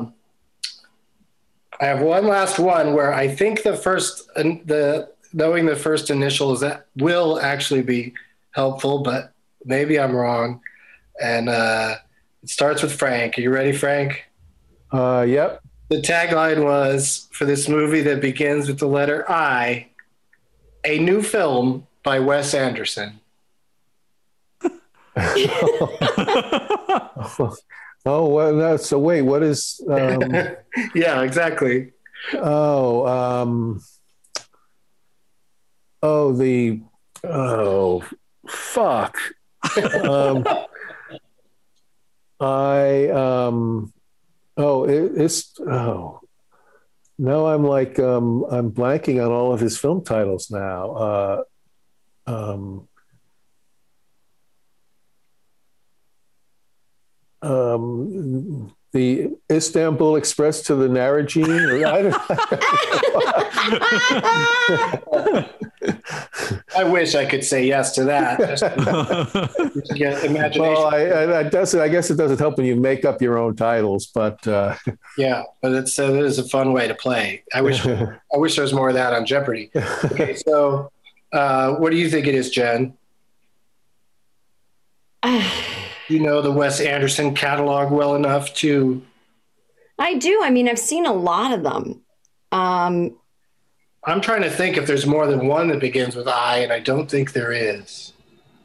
I have one last one where I think knowing the first initials that will actually be helpful, but maybe I'm wrong. And it starts with Frank. Are you ready, Frank? Yep. The tagline was for this movie that begins with the letter I, a new film by Wes Anderson. Oh, well, no, so wait, what is... Yeah, exactly. Fuck. Now I'm like, I'm blanking on all of his film titles now. The Istanbul Express to the Narragene. I wish I could say yes to that. Just to get imagination. Well, I guess it doesn't help when you make up your own titles, but yeah, but it is a fun way to play. I wish there was more of that on Jeopardy. Okay, so what do you think it is, Jen? You know the Wes Anderson catalog well enough to... I do. I mean, I've seen a lot of them. I'm trying to think if there's more than one that begins with I, and I don't think there is.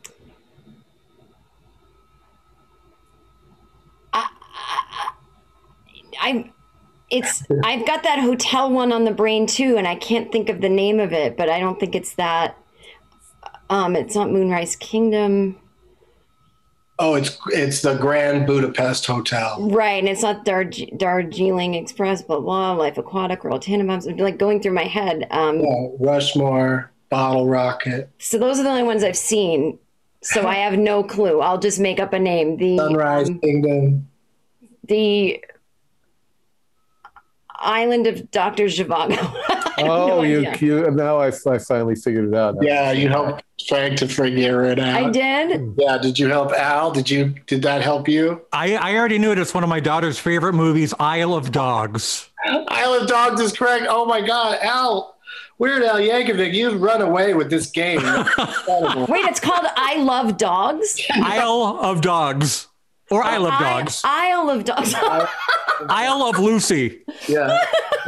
I've got that hotel one on the brain too, and I can't think of the name of it, but I don't think it's that. It's not Moonrise Kingdom. Oh, it's the Grand Budapest Hotel. Right, and it's not Darjeeling Express, blah, blah, Life Aquatic, Royal Tenenbaums. I'm like going through my head. Rushmore, Bottle Rocket. So those are the only ones I've seen. So I have no clue. I'll just make up a name. The Sunrise Kingdom. The Island of Dr. Zhivago. Oh, you now I finally figured it out. Yeah, you helped Frank to figure it out. I did. Yeah, did you help Al? Did that help you? I already knew it. It's one of my daughter's favorite movies, Isle of Dogs. Isle of Dogs is correct. Oh my God, Al. Weird Al Yankovic, you've run away with this game. Wait, it's called I Love Dogs? Isle of Dogs. Or Isle of Dogs. Isle of Dogs. Isle of Lucy. Yeah.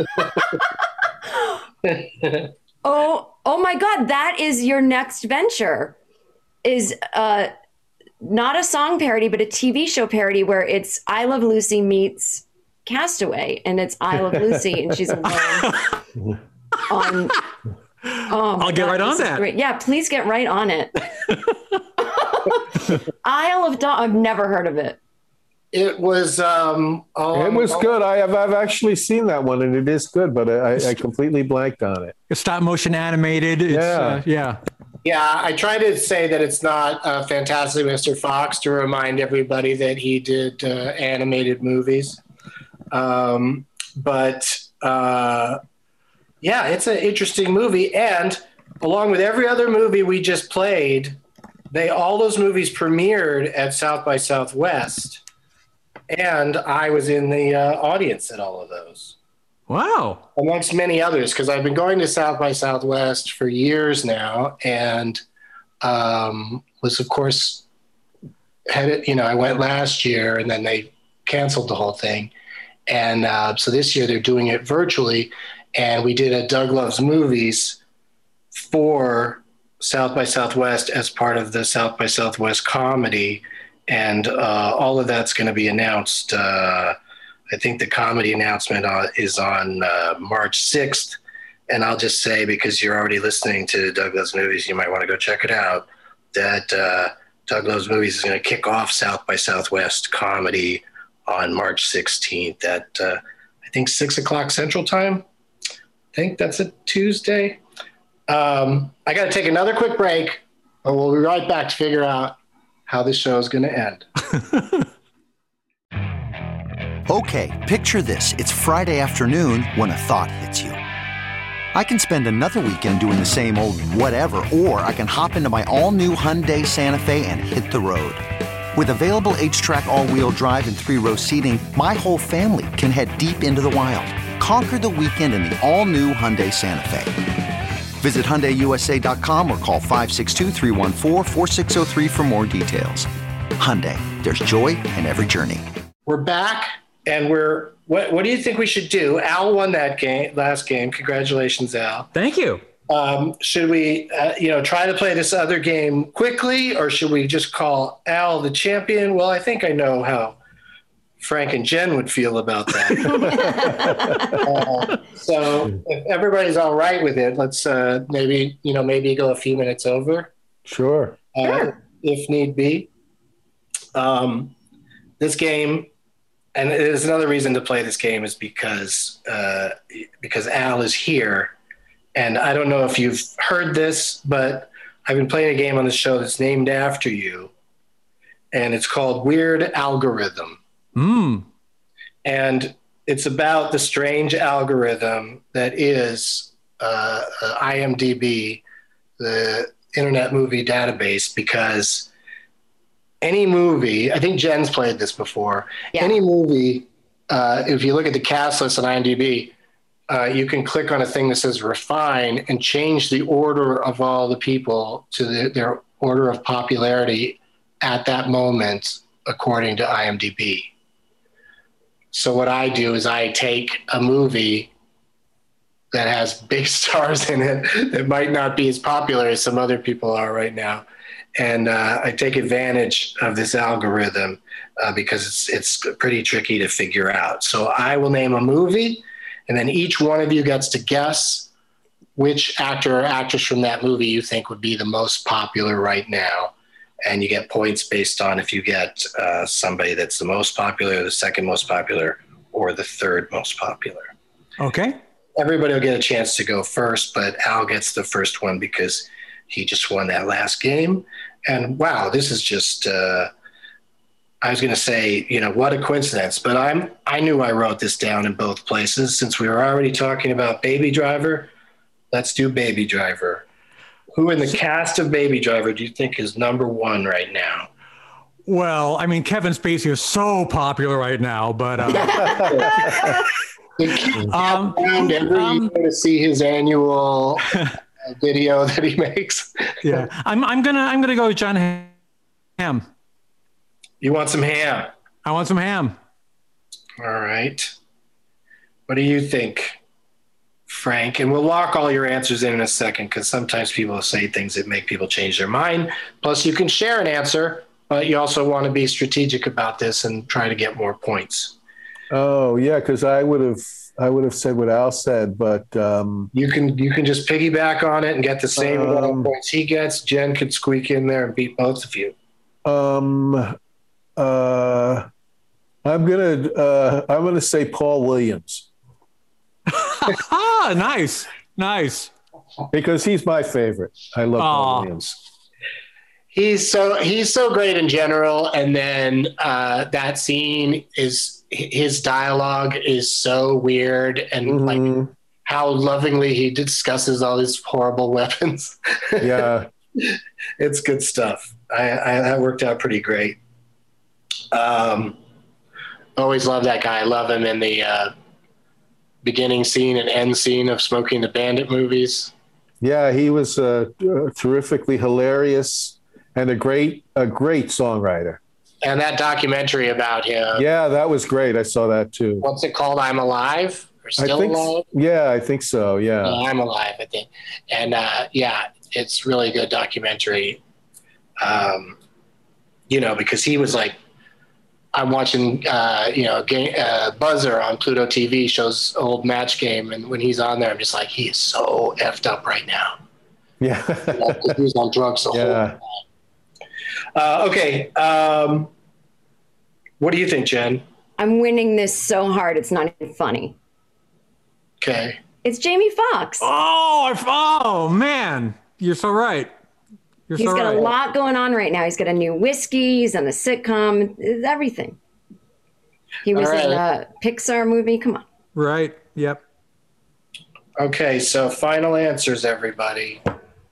Oh my God, that is your next venture. Is not a song parody, but a TV show parody where it's I Love Lucy meets Castaway, and it's I Love Lucy, and she's alone on. I'll get right on that. Great. Yeah, please get right on it. Isle of Dogs. I've never heard of it. It was. It was good. I've actually seen that one, and it is good, but I completely blanked on it. It's stop motion animated. It's, yeah. Yeah, I try to say that it's not Fantastic Mr. Fox to remind everybody that he did animated movies. But yeah, it's an interesting movie. And along with every other movie we just played, all those movies premiered at South by Southwest, and I was in the audience at all of those. Wow. Amongst many others, because I've been going to South by Southwest for years now, and was, of course, I went last year, and then they canceled the whole thing. And so this year they're doing it virtually, and we did a Doug Loves Movies for South by Southwest as part of the South by Southwest comedy, and all of that's going to be announced. I think the comedy announcement is on March 6th, and I'll just say, because you're already listening to Doug Loves Movies, you might want to go check it out, that Doug Loves Movies is going to kick off South by Southwest comedy on March 16th at, I think, 6 o'clock Central Time. I think that's a Tuesday. I got to take another quick break, but we'll be right back to figure out how this show is going to end. Okay, picture this. It's Friday afternoon when a thought hits you. I can spend another weekend doing the same old whatever, or I can hop into my all-new Hyundai Santa Fe and hit the road. With available H-Track all-wheel drive and 3-row seating, my whole family can head deep into the wild. Conquer the weekend in the all-new Hyundai Santa Fe. Visit HyundaiUSA.com or call 562-314-4603 for more details. Hyundai, there's joy in every journey. We're back, and what do you think we should do? Al won that last game. Congratulations, Al. Thank you. Should we, try to play this other game quickly, or should we just call Al the champion? Well, I think I know how Frank and Jen would feel about that. So if everybody's all right with it, let's maybe go a few minutes over. Sure. If need be. This game, and there's another reason to play this game, is because Al is here. And I don't know if you've heard this, but I've been playing a game on the show that's named after you, and it's called Weird Algorithm. And it's about the strange algorithm that is IMDb, the Internet Movie Database, because any movie, I think Jen's played this before, any movie, if you look at the cast list on IMDb, you can click on a thing that says refine and change the order of all the people to their order of popularity at that moment, according to IMDb. So what I do is I take a movie that has big stars in it that might not be as popular as some other people are right now. And I take advantage of this algorithm because it's pretty tricky to figure out. So I will name a movie, and then each one of you gets to guess which actor or actress from that movie you think would be the most popular right now. And you get points based on if you get somebody that's the most popular, the second most popular, or the third most popular. Okay. Everybody will get a chance to go first, but Al gets the first one because he just won that last game. And wow, this is just, I was going to say, what a coincidence, but I knew I wrote this down in both places. Since we were already talking about Baby Driver, let's do Baby Driver. Who in the cast of Baby Driver do you think is number one right now? Well, I mean, Kevin Spacey is so popular right now, but around every year to see his annual video that he makes. Yeah, I'm gonna go with John Hamm. You want some ham? I want some ham. All right. What do you think, Frank? And we'll lock all your answers in a second, because sometimes people say things that make people change their mind. Plus, you can share an answer, but you also want to be strategic about this and try to get more points. Oh yeah, because I would have said what Al said, but you can just piggyback on it and get the same amount of points he gets. Jen could squeak in there and beat both of you. I'm gonna say Paul Williams. Nice. Because he's my favorite. I love Paul Williams. He's so great in general, and then that scene is his dialogue is so weird, and like how lovingly he discusses all these horrible weapons. Yeah. It's good stuff. That worked out pretty great. Always love that guy. I love him in the beginning scene and end scene of Smokey and the Bandit movies. Yeah, he was terrifically hilarious and a great songwriter. And that documentary about him. Yeah, that was great. I saw that too. What's it called? I'm Alive? Or Still Alive? Yeah, I think so. Yeah. I'm Alive, I think. And it's really a good documentary. Because he was like, I'm watching, Buzzer on Pluto TV shows old Match Game, and when he's on there, I'm just like, he is so effed up right now. Yeah, he's on drugs the whole time. Okay, what do you think, Jen? I'm winning this so hard, it's not even funny. Okay, it's Jamie Foxx. Oh man, you're so right. He's got a lot going on right now. He's got a new whiskey. He's on a sitcom. It's everything. He was in a Pixar movie. Come on. Right. Yep. Okay. So final answers, everybody.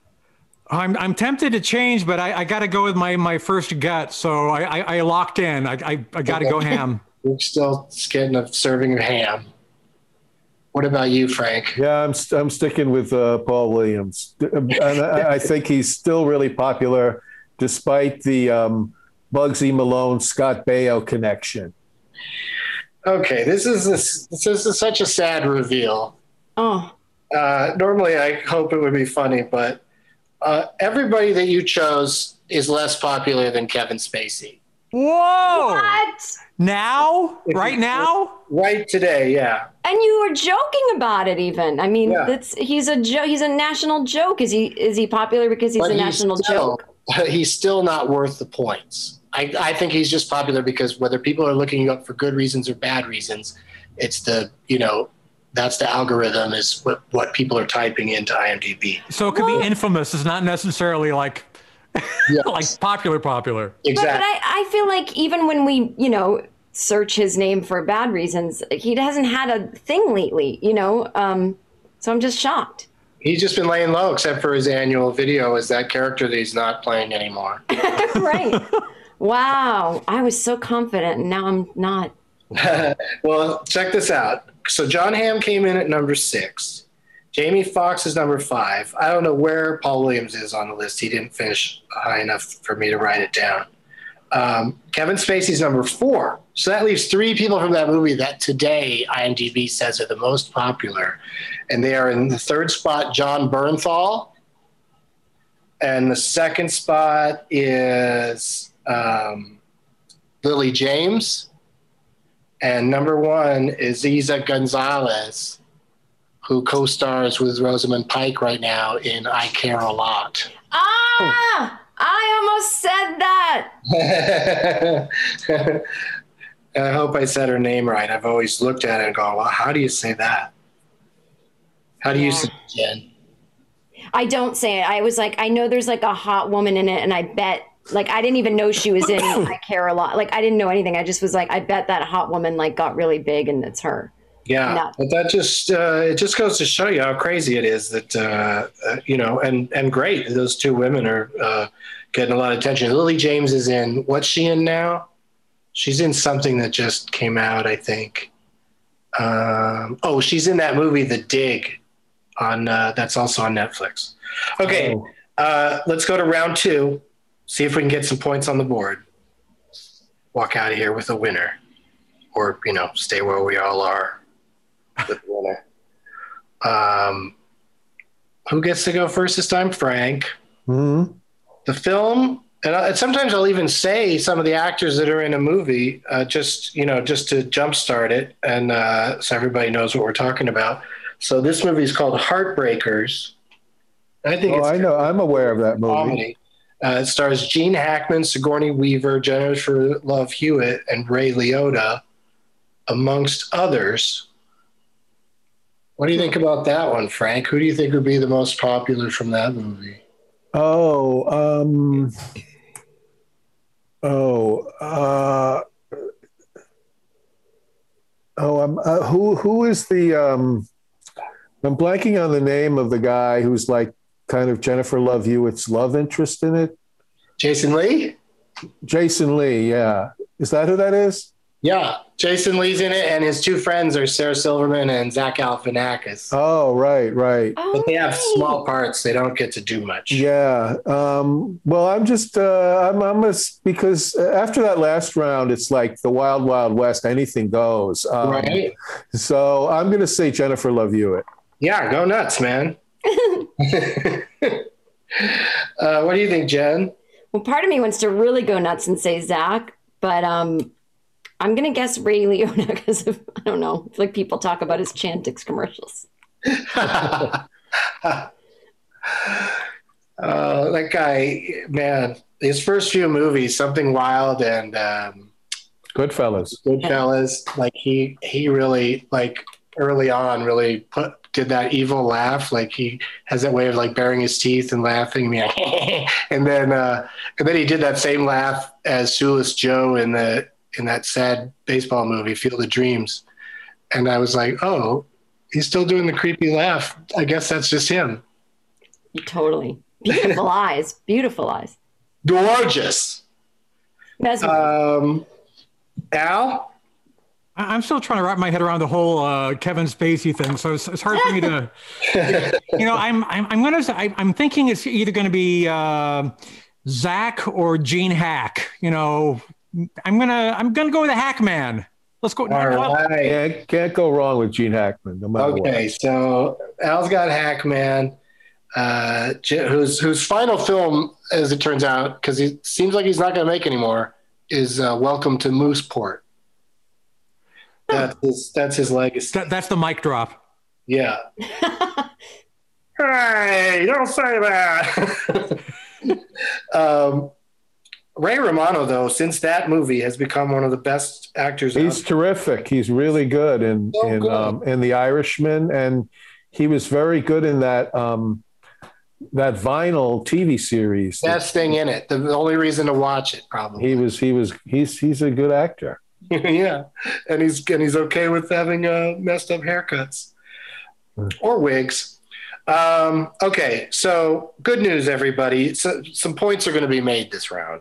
I'm tempted to change, but I got to go with my first gut. So I locked in. I got to go ham. We're still getting a serving of ham. What about you, Frank? Yeah, I'm sticking with Paul Williams. And I think he's still really popular despite the Bugsy Malone Scott Baio connection. Okay, this is such a sad reveal. Oh. Normally I hope it would be funny, but everybody that you chose is less popular than Kevin Spacey. Whoa! What? Now? Right now? Right today, yeah. And you were joking about it even. I mean, he's a joke. He's a national joke. Is he popular because he's a national joke? He's still not worth the points. I think he's just popular because whether people are looking you up for good reasons or bad reasons, it's that's the algorithm is what people are typing into IMDb. So it could be infamous. It's not necessarily like like popular. Exactly. But I feel like even when we, search his name for bad reasons, he hasn't had a thing lately, so I'm just shocked. He's just been laying low, except for his annual video as that character that he's not playing anymore. Right. Wow. I was so confident, and now I'm not. Well, check this out. So John Hamm came in at number 6. Jamie Foxx is number 5. I don't know where Paul Williams is on the list. He didn't finish high enough for me to write it down. Kevin Spacey's number 4. So that leaves 3 people from that movie that today IMDb says are the most popular. And they are in the 3rd spot, John Bernthal. And the 2nd spot is Lily James. And number 1 is Eiza Gonzalez, who co-stars with Rosamund Pike right now in I Care a Lot. I almost said that. I hope I said her name right. I've always looked at it and gone, well, how do you say that? How do you say it, Jen? I don't say it. I was like, I know there's like a hot woman in it, and I bet, like, I didn't even know she was in I Care a Lot. Like, I didn't know anything. I just was like, I bet that hot woman, like, got really big, and it's her. Yeah, but that just it just goes to show you how crazy it is that and great those 2 women are getting a lot of attention. Lily James is in what's she in now? She's in something that just came out, I think. She's in that movie The Dig on that's also on Netflix. Okay, let's go to round 2. See if we can get some points on the board. Walk out of here with a winner, or stay where we all are. With the winner. Who gets to go first this time? Frank. Mm-hmm. The film, and sometimes I'll even say some of the actors that are in a movie, just to jumpstart it, and so everybody knows what we're talking about. So this movie is called Heartbreakers. I think. I know. I'm aware of that movie. Comedy. It stars Gene Hackman, Sigourney Weaver, Jennifer Love Hewitt, and Ray Liotta, amongst others. What do you think about that one, Frank? Who do you think would be the most popular from that movie? Who is the I'm blanking on the name of the guy who's like kind of Jennifer Love Hewitt's love interest in it. Jason Lee? Jason Lee, yeah. Is that who that is? Yeah, Jason Lee's in it, and his two friends are Sarah Silverman and Zach Galifianakis. Oh, right. But they have small parts; they don't get to do much. Yeah. Well, I'm just because after that last round, it's like the Wild Wild West. Anything goes. Right. So I'm going to say Jennifer Love Hewitt. Yeah, go nuts, man. What do you think, Jen? Well, part of me wants to really go nuts and say Zach, but I'm going to guess Ray Liotta because I don't know. It's like people talk about his Chantix commercials. That guy, man, his first few movies, Something Wild and Goodfellas, like he really, like early on, really did that evil laugh. Like he has that way of like baring his teeth and laughing. and then he did that same laugh as Shoeless Joe in that sad baseball movie, Field of Dreams. And I was like, oh, he's still doing the creepy laugh. I guess that's just him. Totally. Beautiful eyes. Beautiful eyes. Gorgeous. Al? I'm still trying to wrap my head around the whole Kevin Spacey thing, so it's hard for me to. I'm thinking it's either going to be Zach or Gene Hack. I'm gonna go with the Hackman. Let's go. All right. Yeah, can't go wrong with Gene Hackman. No matter what. So Al's got Hackman, whose final film, as it turns out, because he seems like he's not going to make anymore, is Welcome to Mooseport. That's his legacy. That's the mic drop. Yeah. Hey, don't say that. Ray Romano, though, since that movie, has become one of the best actors. He's terrific. He's really good in The Irishman, and he was very good in that Vinyl TV series. Best thing in it. The only reason to watch it, probably. He's a good actor. Yeah, and he's okay with having messed up haircuts or wigs. Okay, so good news, everybody. So, some points are going to be made this round.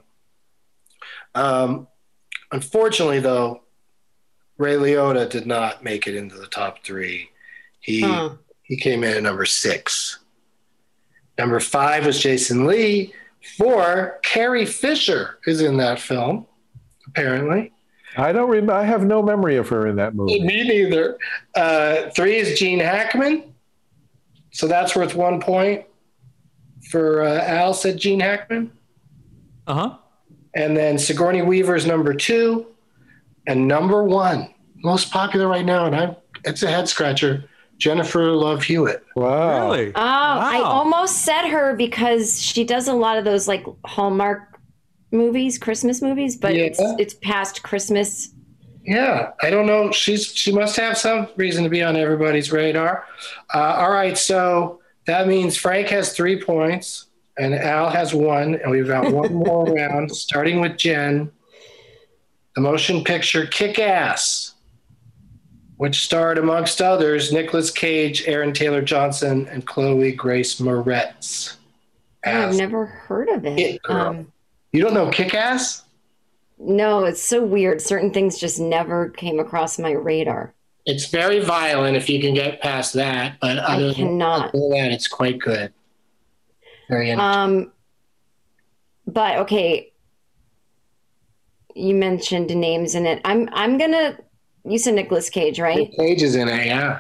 Unfortunately, though, Ray Liotta did not make it into the top three. He came in at number 6. Number 5 was Jason Lee. 4, Carrie Fisher is in that film, apparently. I don't remember. I have no memory of her in that movie. Me neither. 3 is Gene Hackman. So that's worth 1 point for Al, said Gene Hackman. Uh-huh. And then Sigourney Weaver is number 2. And number 1, most popular right now, and it's a head scratcher, Jennifer Love Hewitt. Wow. Really? Oh, wow. I almost said her because she does a lot of those like Hallmark movies, Christmas movies, but it's past Christmas. Yeah, I don't know. She must have some reason to be on everybody's radar. All right, so that means Frank has 3 points and Al has 1, and we've got one more round, starting with Jen. The motion picture Kick-Ass, which starred, amongst others, Nicolas Cage, Aaron Taylor Johnson, and Chloe Grace Moretz. I've never heard of it. You don't know Kick-Ass? No, it's so weird. Certain things just never came across my radar. It's very violent if you can get past that, but other than that, it's quite good. Very interesting. But okay, you mentioned names in it. I'm gonna. You said Nicolas Cage, right? Nicolas Cage is in it, yeah.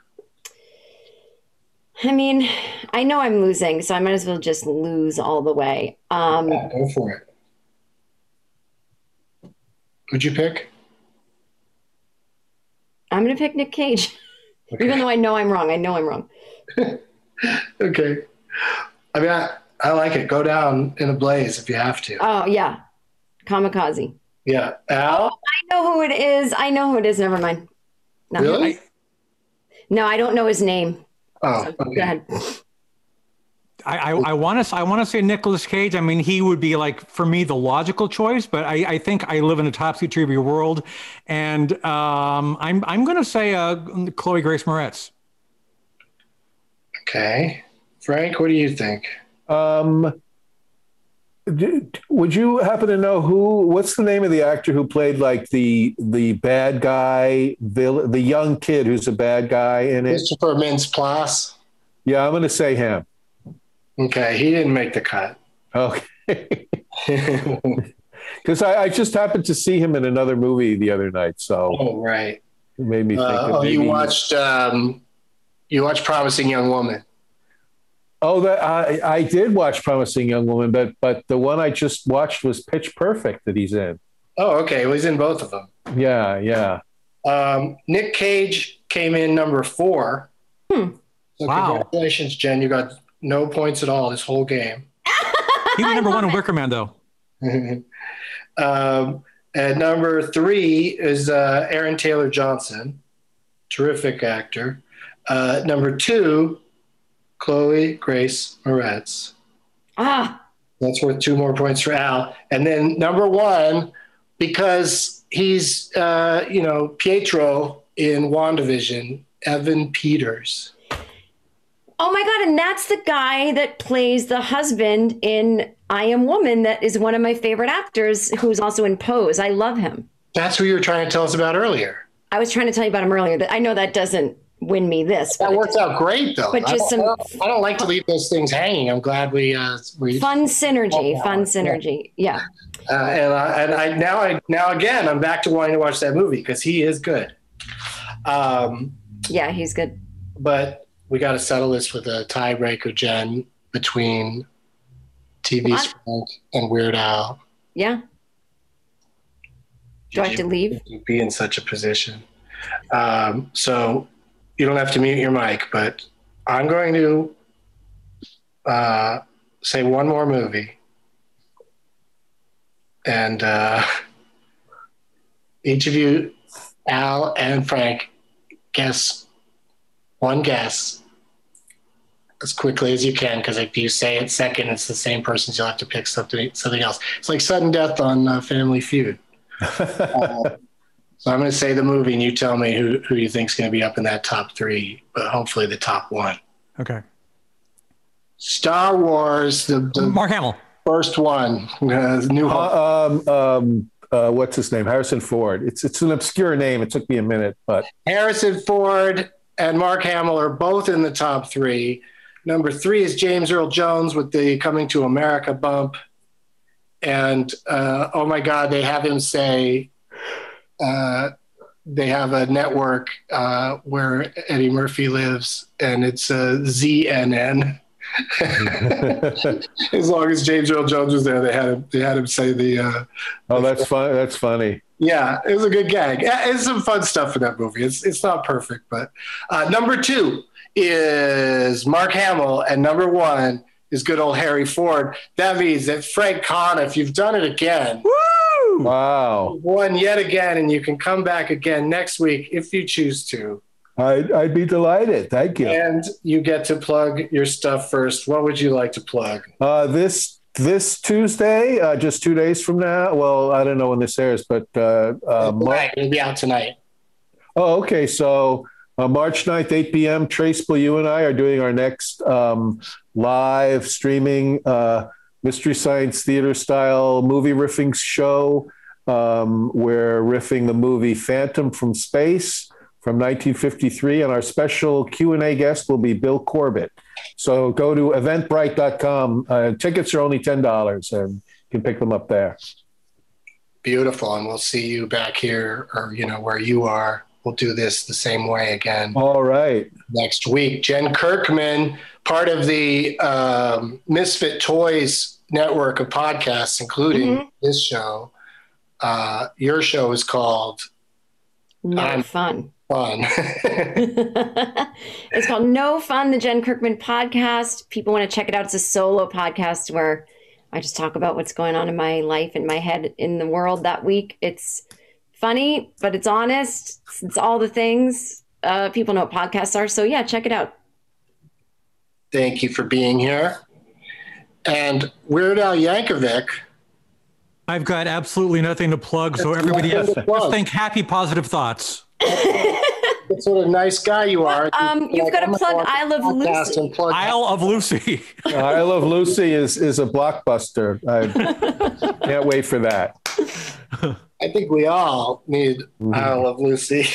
I mean, I know I'm losing, so I might as well just lose all the way. Yeah, go for it. Who'd you pick? I'm going to pick Nick Cage. Okay. Even though I know I'm wrong. I know I'm wrong. Okay. I mean, I like it. Go down in a blaze if you have to. Oh, yeah. Kamikaze. Yeah. Al? I know who it is. Never mind. No. Really? No, I don't know his name. Oh, so, okay. Go ahead. I want to say Nicolas Cage. I mean, he would be like, for me, the logical choice, but I think I live in a topsy-turvy world, and I'm going to say Chloe Grace Moretz. Okay. Frank, what do you think? Would you happen to know what's the name of the actor who played like the bad guy, the young kid who's a bad guy in it? Christopher Mintz-Plasse. Yeah, I'm going to say him. Okay, he didn't make the cut. Okay. Because I just happened to see him in another movie the other night, so right. It made me think. You watched Promising Young Woman. Oh, I did watch Promising Young Woman, but the one I just watched was Pitch Perfect that he's in. Oh, okay. Well, he's in both of them. Yeah. Nick Cage came in number 4. So wow. Congratulations, Jen. You got no points at all this whole game. He was number 1 in Wicker Man, though. And number 3 is Aaron Taylor Johnson. Terrific actor. Number 2, Chloe Grace Moretz. That's worth 2 more points for Al. And then number 1, because he's, Pietro in WandaVision, Evan Peters. Oh my God. And that's the guy that plays the husband in I Am Woman. That is one of my favorite actors who's also in Pose. I love him. That's who you were trying to tell us about earlier. I was trying to tell you about him earlier. I know that doesn't win me this. That works out great, though. But just I don't like to leave those things hanging. I'm glad we fun synergy. Yeah. And I now again I'm back to wanting to watch that movie because he is good. Yeah, he's good. But we got to settle this with a tiebreaker, Jen, between TV's Frank and Weird Al. Yeah. Do I have to leave? You'd be in such a position. So you don't have to mute your mic, but I'm going to say one more movie. And each of you, Al and Frank, guess one guess as quickly as you can, because if you say it second, it's the same person, so you'll have to pick something else. It's like sudden death on Family Feud. So I'm going to say the movie, and you tell me who you think is going to be up in that top 3, but hopefully the top 1. Okay. Star Wars, the Mark Hamill. First one, New Hope. What's his name? Harrison Ford. It's an obscure name. It took me a minute, but Harrison Ford and Mark Hamill are both in the top 3. Number 3 is James Earl Jones with the Coming to America bump. And oh my God, they have him say they have a network where Eddie Murphy lives, and it's ZNN. As long as James Earl Jones was there, they had him say the. That's fun. That's funny. Yeah, it was a good gag. It's some fun stuff in that movie. It's not perfect, but number 2 is Mark Hamill, and number 1 is good old Harry Ford. That means that Frank Conniff, you've done it again. Woo! Wow. You've won yet again, and you can come back again next week if you choose to. I'd be delighted. Thank you. And you get to plug your stuff first. What would you like to plug? This Tuesday, just 2 days from now. Well, I don't know when this airs, but it'll be out tonight. Oh, okay. So March 9th, 8 p.m., Traceable, you and I are doing our next live streaming Mystery Science Theater style movie riffing show. We're riffing the movie Phantom from Space from 1953, and our special Q&A guest will be Bill Corbett. So go to eventbrite.com. Tickets are only $10, and you can pick them up there. Beautiful, and we'll see you back here, or where you are. We'll do this the same way again. All right. Next week. Jen Kirkman, part of the Misfit Toys network of podcasts, including this show. Your show is called No Fun. Fun. It's called No Fun, the Jen Kirkman podcast. People want to check it out. It's a solo podcast where I just talk about what's going on in my life, in my head, in the world that week. It's funny, but it's honest. It's all the things people know what podcasts are. So yeah, check it out. Thank you for being here. And Weird Al Yankovic. I've got absolutely nothing to plug, so everybody else just think happy, positive thoughts. what sort of nice guy you are. You've got to plug I Love Lucy. Isle of Lucy. I Love Lucy is a blockbuster. I can't wait for that. I think we all need I Love Lucy.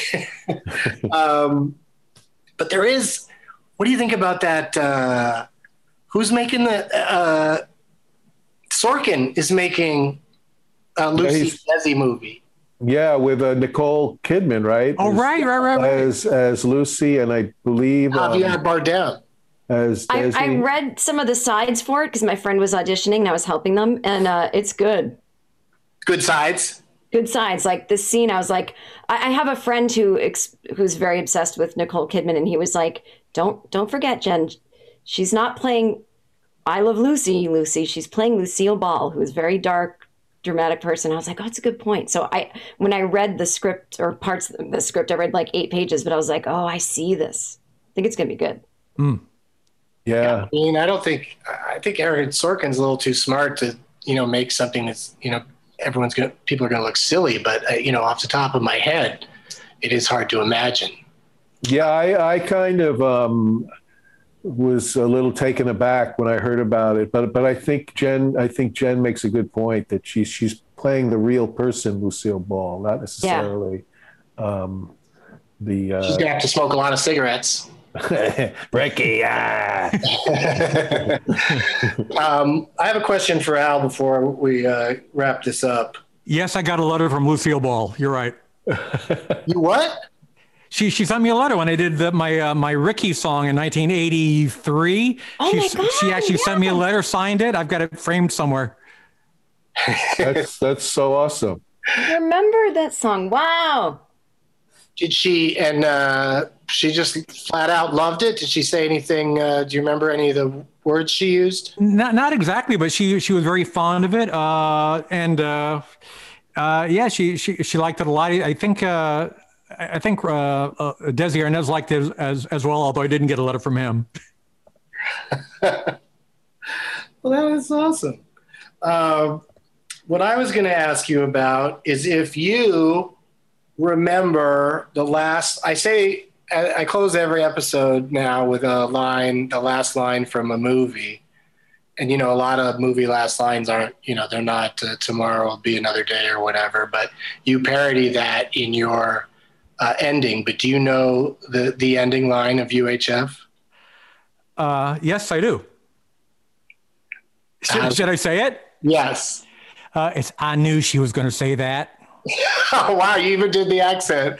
But there is, what do you think about that? Who's making the, Sorkin is making a Lucy Desi movie. Yeah, with Nicole Kidman, right? Oh, right. As Lucy, and I believe Javier Bardem. As Desi. I read some of the sides for it because my friend was auditioning and I was helping them, and it's good. Good sides. Good sides. Like this scene, I was like, I have a friend who's very obsessed with Nicole Kidman, and he was like, don't forget, Jen, she's not playing I Love Lucy. She's playing Lucille Ball, who's a very dark, dramatic person. I was like, oh, that's a good point. So when I read the script or parts of the script, I read like 8 pages, but I was like, oh, I see this. I think it's going to be good. Yeah. I mean, I think Aaron Sorkin's a little too smart to, make something that's, people are going to look silly, but, off the top of my head, it is hard to imagine. Yeah, I kind of was a little taken aback when I heard about it, but I think Jen makes a good point that she's playing the real person, Lucille Ball, not necessarily the. She's gonna have to smoke a lot of cigarettes. Ricky, I have a question for Al before we wrap this up. Yes, I got a letter from Lucille Ball. You're right. You what? She sent me a letter when I did my Ricky song in 1983. Oh my God, she actually sent me a letter, signed it. I've got it framed somewhere. That's so awesome. I remember that song. Wow. Did she, and she just flat out loved it? Did she say anything? Do you remember any of the words she used? Not exactly, but she was very fond of it. She liked it a lot. I think Desi Arnaz liked it as well, although I didn't get a letter from him. Well, that is awesome. What I was going to ask you about is if you remember the I close every episode now with the last line from a movie. And, a lot of movie last lines aren't, they're not tomorrow will be another day or whatever, but you parody that in your ending. But do you know the ending line of UHF? Yes, I do. Should I say it? Yes. I knew she was going to say that. Oh, wow. You even did the accent.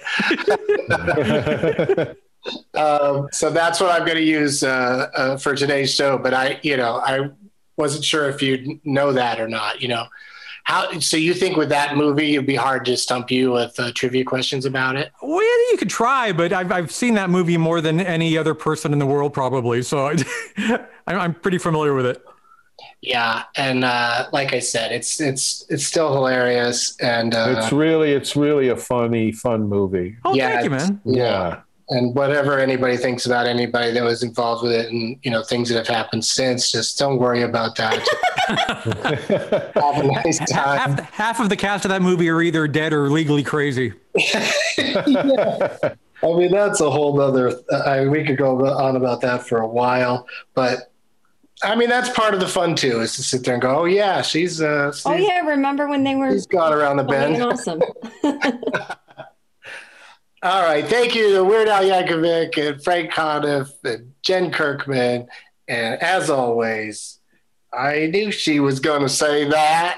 So that's what I'm going to use for today's show. But I wasn't sure if you'd know that or not, So you think with that movie, it'd be hard to stump you with trivia questions about it? Well, you could try, but I've seen that movie more than any other person in the world, probably. So I'm pretty familiar with it. Yeah, and like I said, it's still hilarious, and it's really a fun movie. Oh, yeah, thank you, man. Yeah. And whatever anybody thinks about anybody that was involved with it, and things that have happened since, just don't worry about that. Have a nice time. Half of the cast of that movie are either dead or legally crazy. Yeah. I mean, that's a whole other. We could go on about that for a while, but. I mean, that's part of the fun too, is to sit there and go, "Oh yeah, she's." Oh yeah, remember when they were? She's gone around the bend. Awesome. All right, thank you to Weird Al Yankovic and Frank Conniff and Jen Kirkman, and as always, I knew she was going to say that.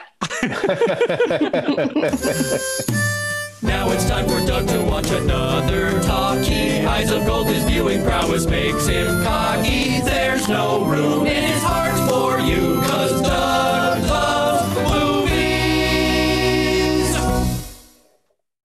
Now it's time for Doug to watch another talkie. Eyes of gold, his viewing prowess makes him cocky. There's no room in his heart for you, 'cause Doug